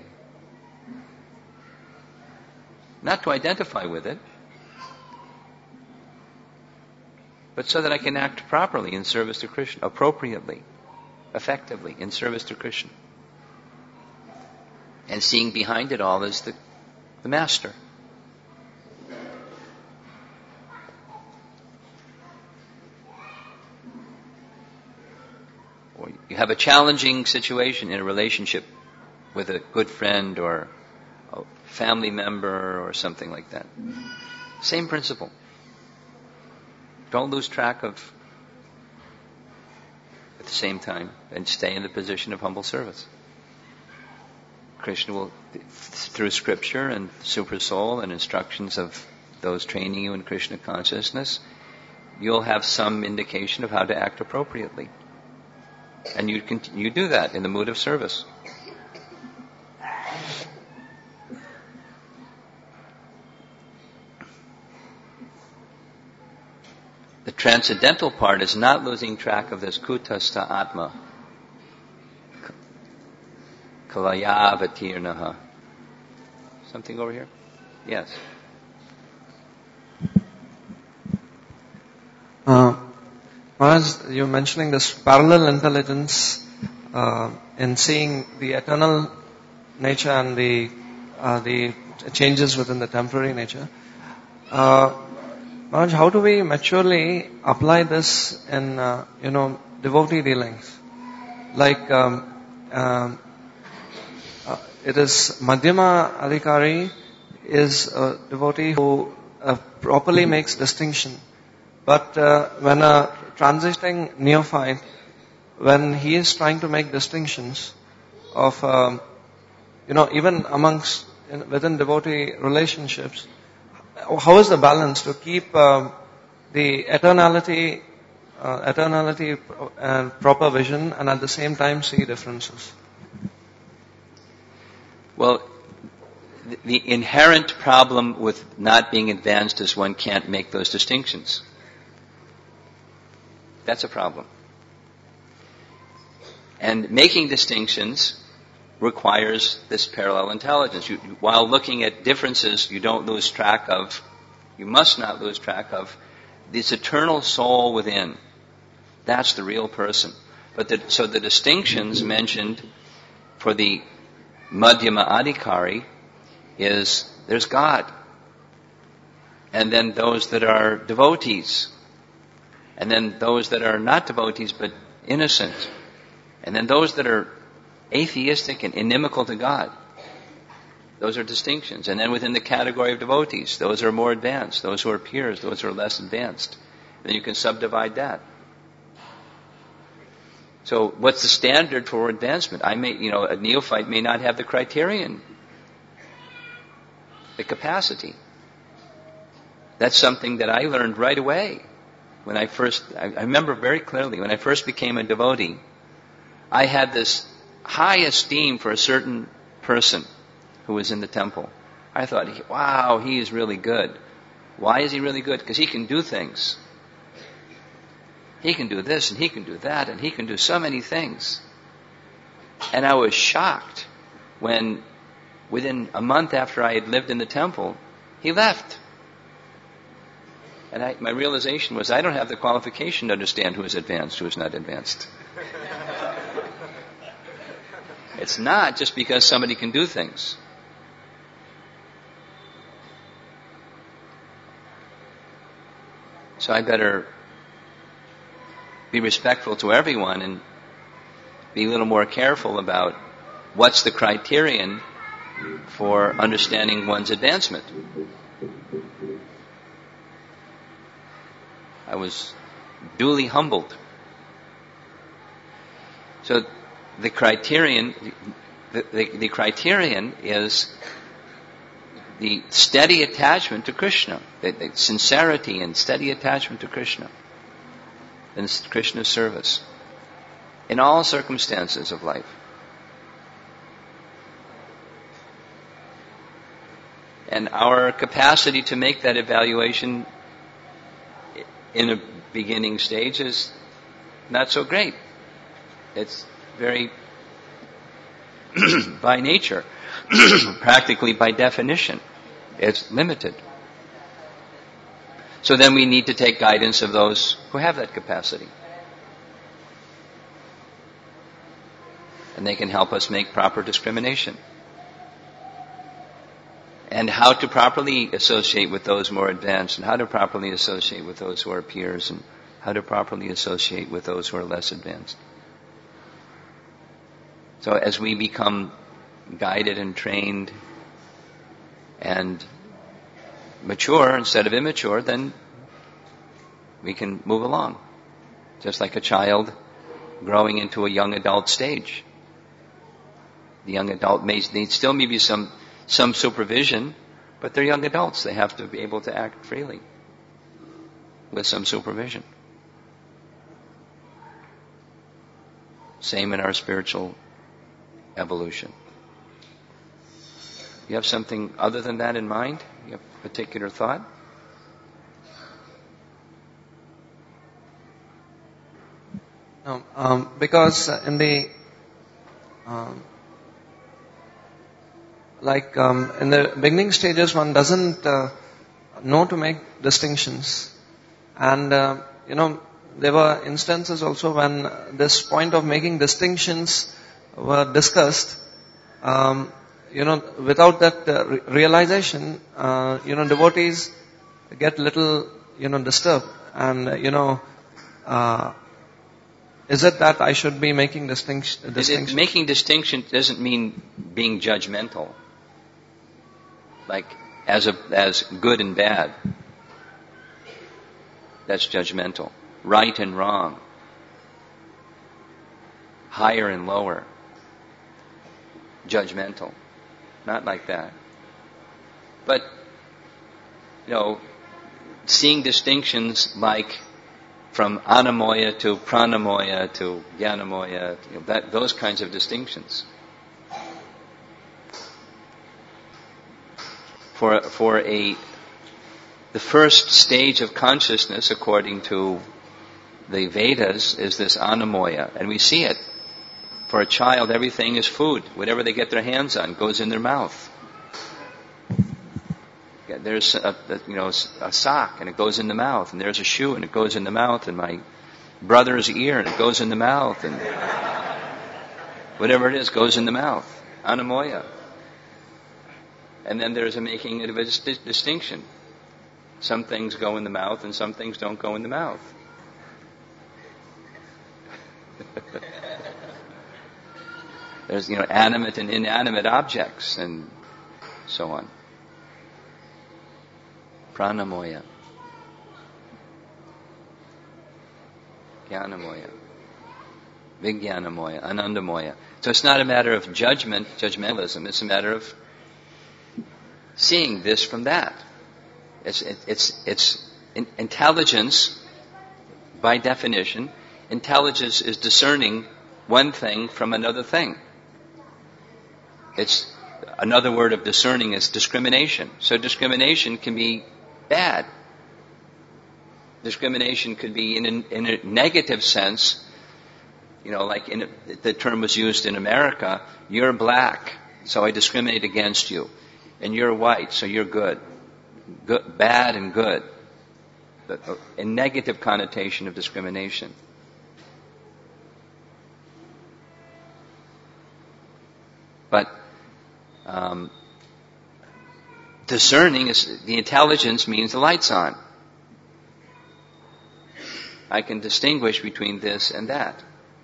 Not to identify with it, but so that I can act properly in service to Krishna, appropriately, effectively, in service to Krishna. And seeing behind it all is the, the master. Or you have a challenging situation in a relationship with a good friend or a family member or something like that. Same principle. Don't lose track of, at the same time, and stay in the position of humble service. Krishna will, through scripture and super soul and instructions of those training you in Krishna consciousness, you'll have some indication of how to act appropriately. And you can, you do that in the mood of service. The transcendental part is not losing track of this kutastha atma. Kalayavatirnaha. Something over here? Yes. Uh, Maharaj, you're mentioning this parallel intelligence uh, in seeing the eternal nature and the uh, the changes within the temporary nature. Uh, Maharaj, how do we maturely apply this in, uh, you know, devotee dealings? Like, um, um, uh, it is Madhyama Adhikari is a devotee who uh, properly makes distinction. But uh, when a transiting neophyte, when he is trying to make distinctions of, um, you know, even amongst, in, within devotee relationships, how is the balance to keep um, the eternality, uh, eternality and proper vision, and at the same time see differences? Well, the inherent problem with not being advanced is one can't make those distinctions. That's a problem. And making distinctions requires this parallel intelligence. You, while looking at differences, you don't lose track of, you must not lose track of this eternal soul within. That's the real person. But the, so the distinctions mentioned for the Madhyama Adhikari is there's God, and then those that are devotees, and then those that are not devotees but innocent, and then those that are atheistic and inimical to God. Those are distinctions. And then within the category of devotees, those are more advanced. Those who are peers, those who are less advanced. Then you can subdivide that. So what's the standard for advancement? I may, you know, a neophyte may not have the criterion, the capacity. That's something that I learned right away. When I first, I, I remember very clearly, when I first became a devotee, I had this high esteem for a certain person who was in the temple. I thought, wow, he is really good. Why is he really good? Because he can do things. He can do this and he can do that and he can do so many things. And I was shocked when within a month after I had lived in the temple, he left. And I, my realization was I don't have the qualification to understand who is advanced, who is not advanced. It's not just because somebody can do things. So I better be respectful to everyone and be a little more careful about what's the criterion for understanding one's advancement. I was duly humbled. So the criterion, the, the, the criterion is the steady attachment to Krishna, the, the sincerity and steady attachment to Krishna, and Krishna's service in all circumstances of life. And our capacity to make that evaluation in a beginning stage is not so great. It's very, by nature, practically by definition, it's limited. So then we need to take guidance of those who have that capacity. And they can help us make proper discrimination. And how to properly associate with those more advanced, and how to properly associate with those who are peers, and how to properly associate with those who are less advanced. So as we become guided and trained and mature instead of immature, then we can move along. Just like a child growing into a young adult stage. The young adult may need still maybe some some supervision, but they're young adults. They have to be able to act freely with some supervision. Same in our spiritual evolution. You have something other than that in mind? You have a particular thought? No, um, because in the um, like um, in the beginning stages, one doesn't uh, know to make distinctions, and uh, you know there were instances also when this point of making distinctions were discussed. Um, you know, without that uh, re- realization, uh, you know, devotees get little, you know, disturbed, and uh, you know. Uh, Is it that I should be making distinction? It, making distinction doesn't mean being judgmental, like as a, as good and bad. That's judgmental. Right and wrong. Higher and lower. Judgmental. Not like that. But, you know, seeing distinctions like from anamoya to pranamoya to gyanamoya, you know, that, those kinds of distinctions. For, for a, the first stage of consciousness, according to the Vedas, is this anamoya, and we see it. For a child, everything is food. Whatever they get their hands on goes in their mouth. There's a, a, you know, a sock and it goes in the mouth, and there's a shoe and it goes in the mouth, and my brother's ear and it goes in the mouth, and whatever it is goes in the mouth. Anamoya. And then there's a making of a dis- distinction. Some things go in the mouth and some things don't go in the mouth. There's, you know, animate and inanimate objects, and so on. Pranamoya, Jnanamoya, Vijnanamoya, Anandamoya. So it's not a matter of judgment, judgmentalism. It's a matter of seeing this from that. It's, it, it's, it's in, intelligence, by definition. Intelligence is discerning one thing from another thing. It's another word of discerning is discrimination. So discrimination can be bad. Discrimination could be in a, in a negative sense. You know, like in a, the term was used in America, you're black, so I discriminate against you. And you're white, so you're good. Good, bad and good. A negative connotation of discrimination. But um, discerning is the intelligence means the light's on. I can distinguish between this and that.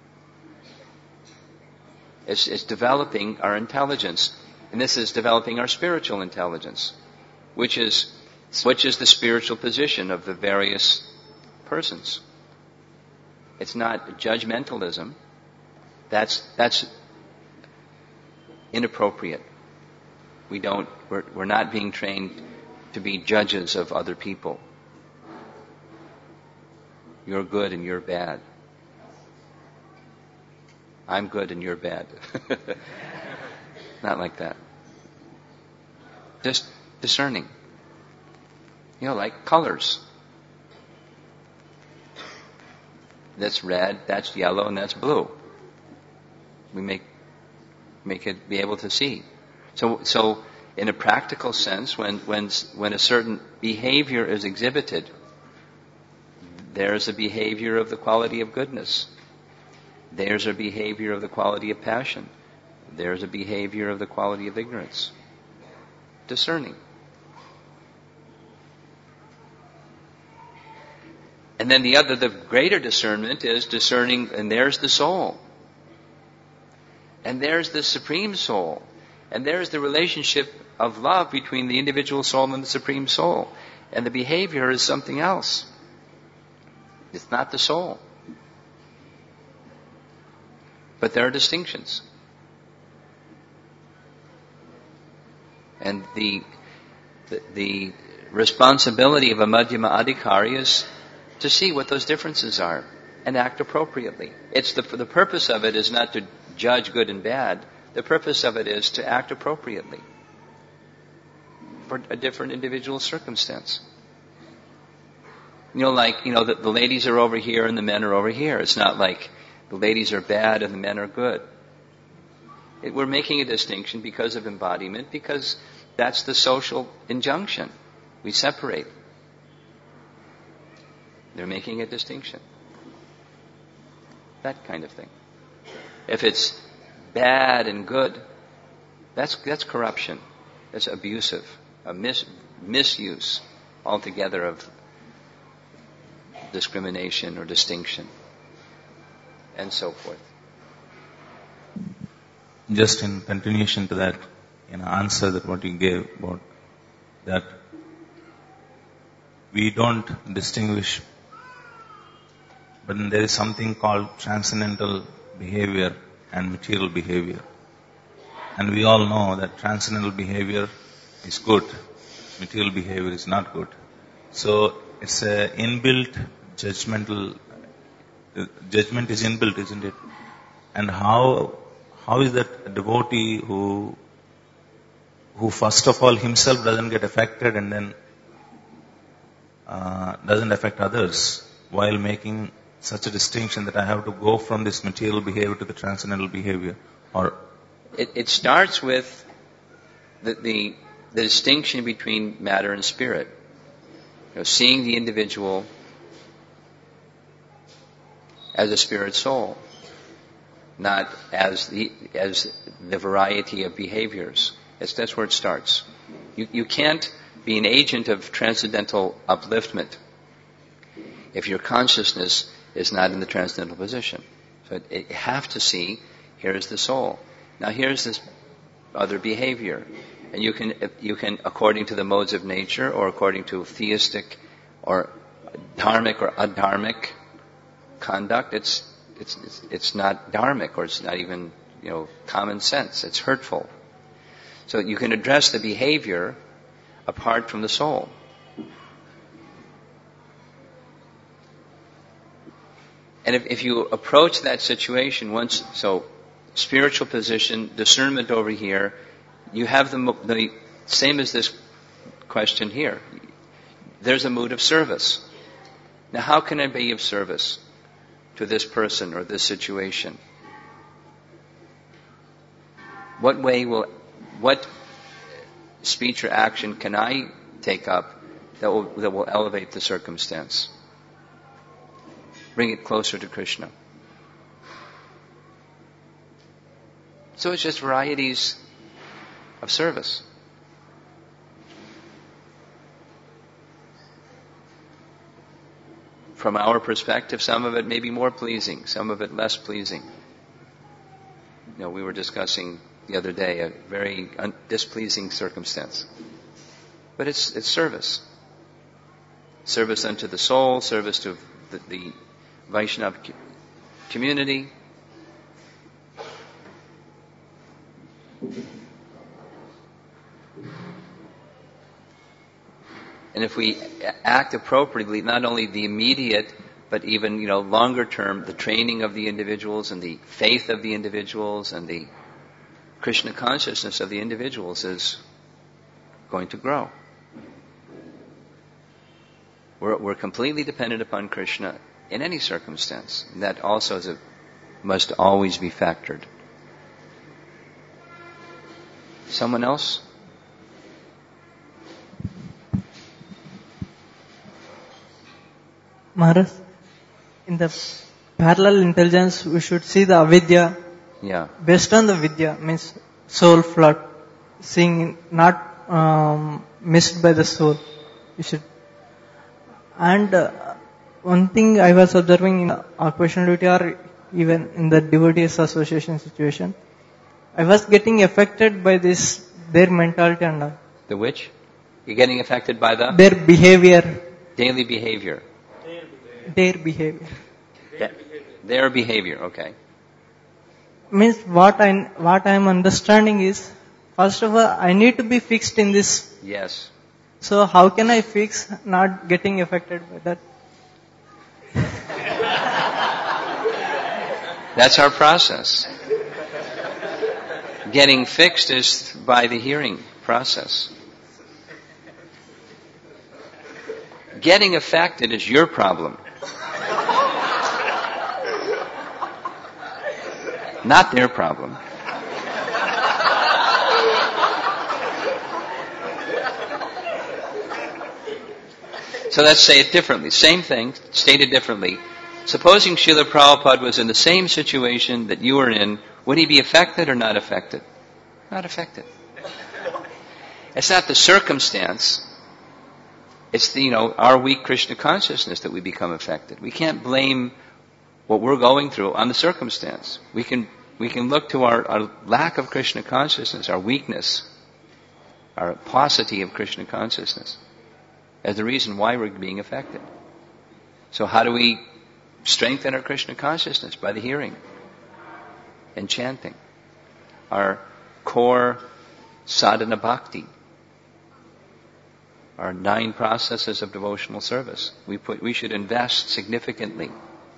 It's, it's developing our intelligence. And this is developing our spiritual intelligence, which is which is the spiritual position of the various persons. It's not judgmentalism. That's that's inappropriate. We don't we're, we're not being trained to be judges of other people. You're good and you're bad. I'm good and you're bad. Not like that. Just discerning. You know, like colors. That's red, that's yellow, and that's blue. We make make it be able to see. So, so in a practical sense, when when when a certain behavior is exhibited, there's a behavior of the quality of goodness. There's a behavior of the quality of passion. There's a behavior of the quality of ignorance. Discerning. And then the other, the greater discernment is discerning, and there's the soul. And there's the Supreme Soul. And there's the relationship of love between the individual soul and the Supreme Soul. And the behavior is something else. It's not the soul. But there are distinctions. And the, the, the responsibility of a Madhyama Adhikari is to see what those differences are and act appropriately. It's the, the purpose of it is not to judge good and bad. The purpose of it is to act appropriately for a different individual circumstance. You know, like, you know, the, the ladies are over here and the men are over here. It's not like the ladies are bad and the men are good. It, we're making a distinction because of embodiment, because that's the social injunction. We separate. They're making a distinction. That kind of thing. If it's bad and good, that's that's corruption. That's abusive. A mis, misuse altogether of discrimination or distinction. And so forth. Just in continuation to that, you know, answer that what you gave about that we don't distinguish, but there is something called transcendental behavior and material behavior. And we all know that transcendental behavior is good, material behavior is not good. So it's a inbuilt judgmental, uh, judgment is inbuilt, isn't it? And how how is that a devotee who who first of all himself doesn't get affected and then uh, doesn't affect others while making such a distinction that I have to go from this material behavior to the transcendental behavior? Or it, it starts with the, the the distinction between matter and spirit. You know, seeing the individual as a spirit soul, not as the as the variety of behaviors. That's, that's where it starts. You, you can't be an agent of transcendental upliftment if your consciousness is not in the transcendental position. So it, it, you have to see, here's the soul. Now here's this other behavior. And you can, you can, according to the modes of nature, or according to theistic, or dharmic or adharmic conduct, it's, it's, it's, it's not dharmic, or it's not even, you know, common sense. It's hurtful. So you can address the behavior apart from the soul. And if, if you approach that situation once, so spiritual position, discernment over here, you have the, the same as this question here. There's a mood of service. Now how can I be of service to this person or this situation? What way will, what speech or action can I take up that will, that will elevate the circumstance? Bring it closer to Krishna. So it's just varieties of service. From our perspective, some of it may be more pleasing, some of it less pleasing. You know, we were discussing the other day a very un- displeasing circumstance. But it's, it's service. Service unto the soul, service to the, the Vaishnava community. And if we act appropriately, not only the immediate, but even, you know, longer term, the training of the individuals and the faith of the individuals and the Krishna consciousness of the individuals is going to grow. We're, we're completely dependent upon Krishna in any circumstance. And that also is a, must always be factored. Someone else? Maharaj, in the parallel intelligence, we should see the avidya. Yeah. Based on the vidya, means soul flood, seeing not um, missed by the soul. You should. And uh, one thing I was observing in occupational duty or even in the devotees association situation, I was getting affected by this, their mentality and all. The which? You're getting affected by the? Their behavior. Daily behavior. Their behavior. Their behavior. Their behavior, okay. Means what I what I am understanding is, first of all, I need to be fixed in this. Yes. So how can I fix not getting affected by that? That's our process. Getting fixed is by the hearing process. Getting affected is your problem. Not their problem. So let's say it differently. Same thing, stated differently. Supposing Srila Prabhupada was in the same situation that you were in, would he be affected or not affected? Not affected. It's not the circumstance. It's the, you know, our weak Krishna consciousness that we become affected. We can't blame what we're going through on the circumstance. We can we can look to our, our lack of Krishna consciousness, our weakness, our paucity of Krishna consciousness, as the reason why we're being affected. So how do we strengthen our Krishna consciousness? By the hearing and chanting. Our core sadhana bhakti. Our nine processes of devotional service. We put, we should invest significantly.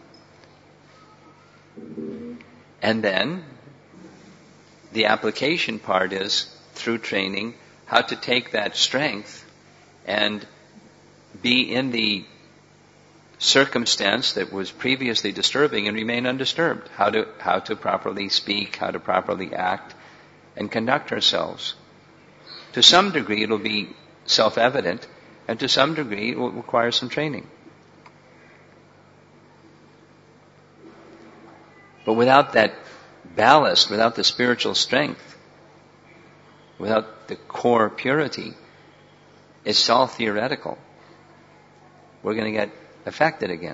And then, the application part is, through training, how to take that strength and be in the circumstance that was previously disturbing and remain undisturbed. How to, how to properly speak, how to properly act, and conduct ourselves. To some degree it'll be self-evident, and to some degree it will require some training. But without that ballast, without the spiritual strength, without the core purity, it's all theoretical. We're going to get affected again.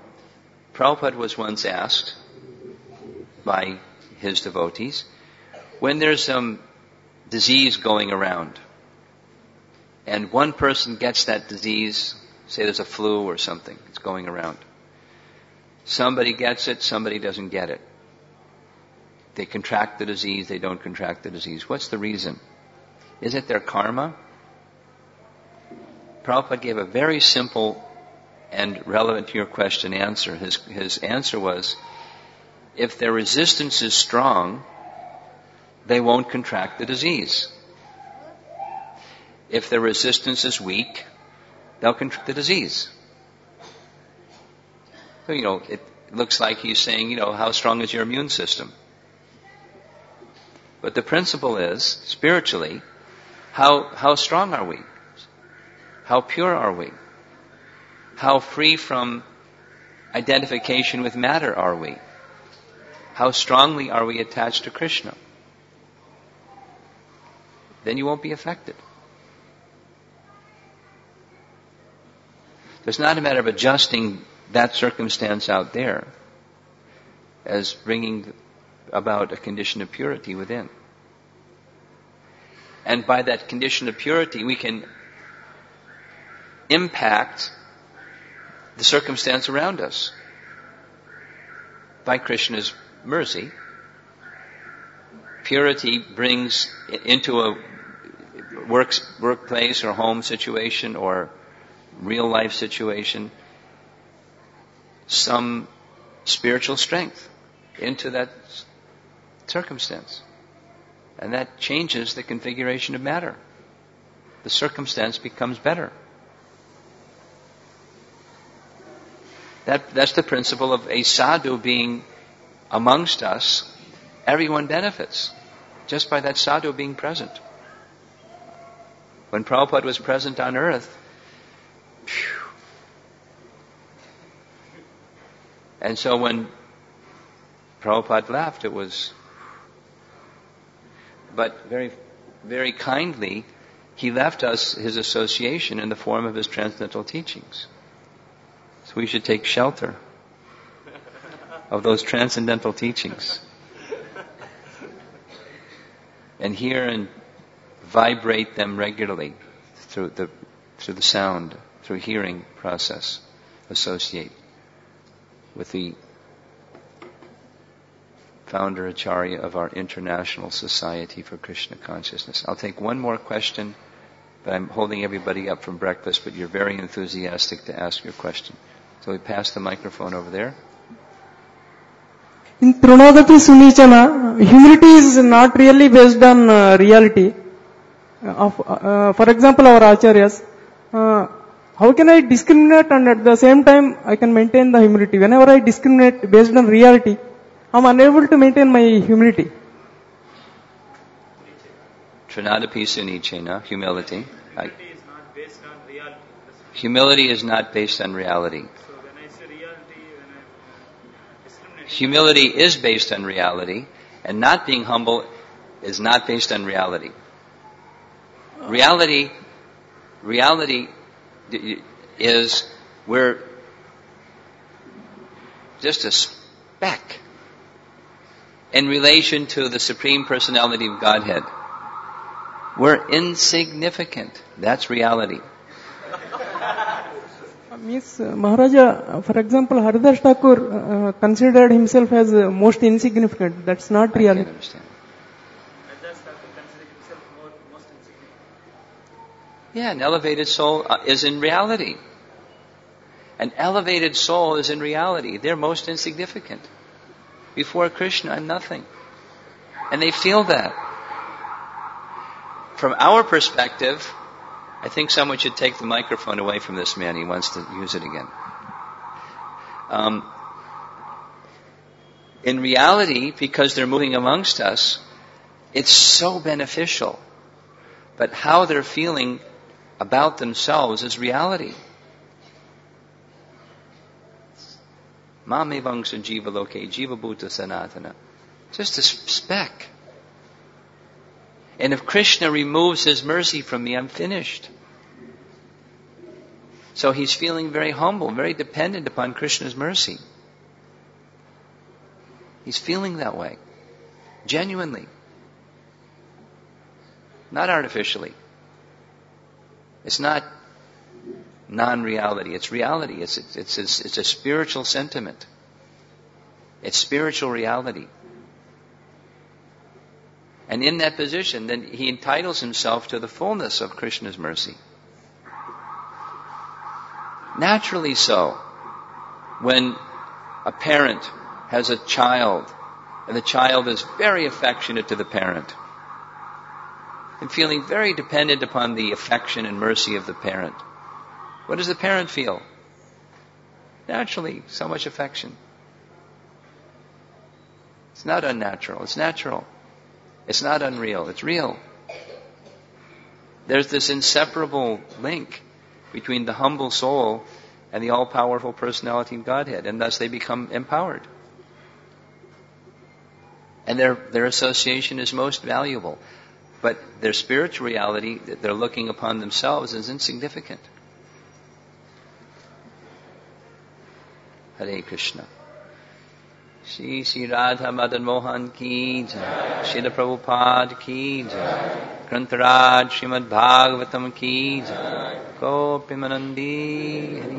Prabhupada was once asked by his devotees, When there's some disease going around, and one person gets that disease, say there's a flu or something, it's going around. Somebody gets it, somebody doesn't get it. They contract the disease, they don't contract the disease. What's the reason? Is it their karma? Prabhupada gave a very simple and relevant to your question answer. His, his answer was, if their resistance is strong, they won't contract the disease. If their resistance is weak, they'll contract the disease. So, you know, it looks like he's saying, you know, how strong is your immune system? But the principle is, spiritually, how, how strong are we? How pure are we? How free from identification with matter are we? How strongly are we attached to Krishna? Then you won't be affected. It's not a matter of adjusting that circumstance out there as bringing about a condition of purity within. And by that condition of purity, we can impact the circumstance around us. By Krishna's mercy, purity brings into a works, workplace or home situation or real life situation some spiritual strength into that circumstance. And that changes the configuration of matter. The circumstance becomes better. That, that's the principle of a sadhu being amongst us. Everyone benefits just by that sadhu being present. When Prabhupada was present on earth, phew. And so when Prabhupada left, it was, but very, very kindly, he left us his association in the form of his transcendental teachings. So we should take shelter of those transcendental teachings and hear and vibrate them regularly through the through the sound, through hearing process. Associate with the founder Acharya of our International Society for Krishna Consciousness. I'll take one more question, but I'm holding everybody up from breakfast, but you're very enthusiastic to ask your question. So we pass the microphone over there. In Trunagati Sunichana, humility is not really based on uh, reality. Uh, of, uh, for example, our acharyas, uh, how can I discriminate and at the same time I can maintain the humility? Whenever I discriminate based on reality, I'm unable to maintain my humility. Trinadapi Sunichena, humility. I, humility is not based on reality. So when I say reality, when I discriminate. Humility is based on reality, and not being humble is not based on reality. Reality, reality is we're just a speck in relation to the Supreme Personality of Godhead. We're insignificant. That's reality. Means uh, Maharaja, for example, Haridas Thakur uh, considered himself as uh, most insignificant. That's not I reality. can't understand. Haridas Thakur considered himself more, most insignificant. Yeah, an elevated soul uh, is in reality. An elevated soul is in reality. They're most insignificant. Before Krishna, I'm nothing. And they feel that. From our perspective, I think someone should take the microphone away from this man. He wants to use it again. Um, in reality, because they're moving amongst us, it's so beneficial. But how they're feeling about themselves is reality. Mame vangsa jiva loke, jiva bhuta sanatana. Just a speck. And if Krishna removes his mercy from me, I'm finished. So he's feeling very humble, very dependent upon Krishna's mercy. He's feeling that way. Genuinely. not artificially. It's not non-reality. It's reality. It's, it's, it's, it's a spiritual sentiment. It's spiritual reality. And in that position, then he entitles himself to the fullness of Krishna's mercy. Naturally so. When a parent has a child, and the child is very affectionate to the parent, and feeling very dependent upon the affection and mercy of the parent, what does the parent feel? Naturally, so much affection. It's not unnatural. It's natural. It's not unreal. It's real. There's this inseparable link between the humble soul and the all-powerful personality of Godhead, and thus they become empowered. And their, their association is most valuable. But their spiritual reality that they're looking upon themselves is insignificant. Hare Krishna. Shri Shri Radha Madan Mohan ki jai, Srila Prabhupada ki jai, Grantaraj Srimad Bhagavatam ki jai, Gopimanandi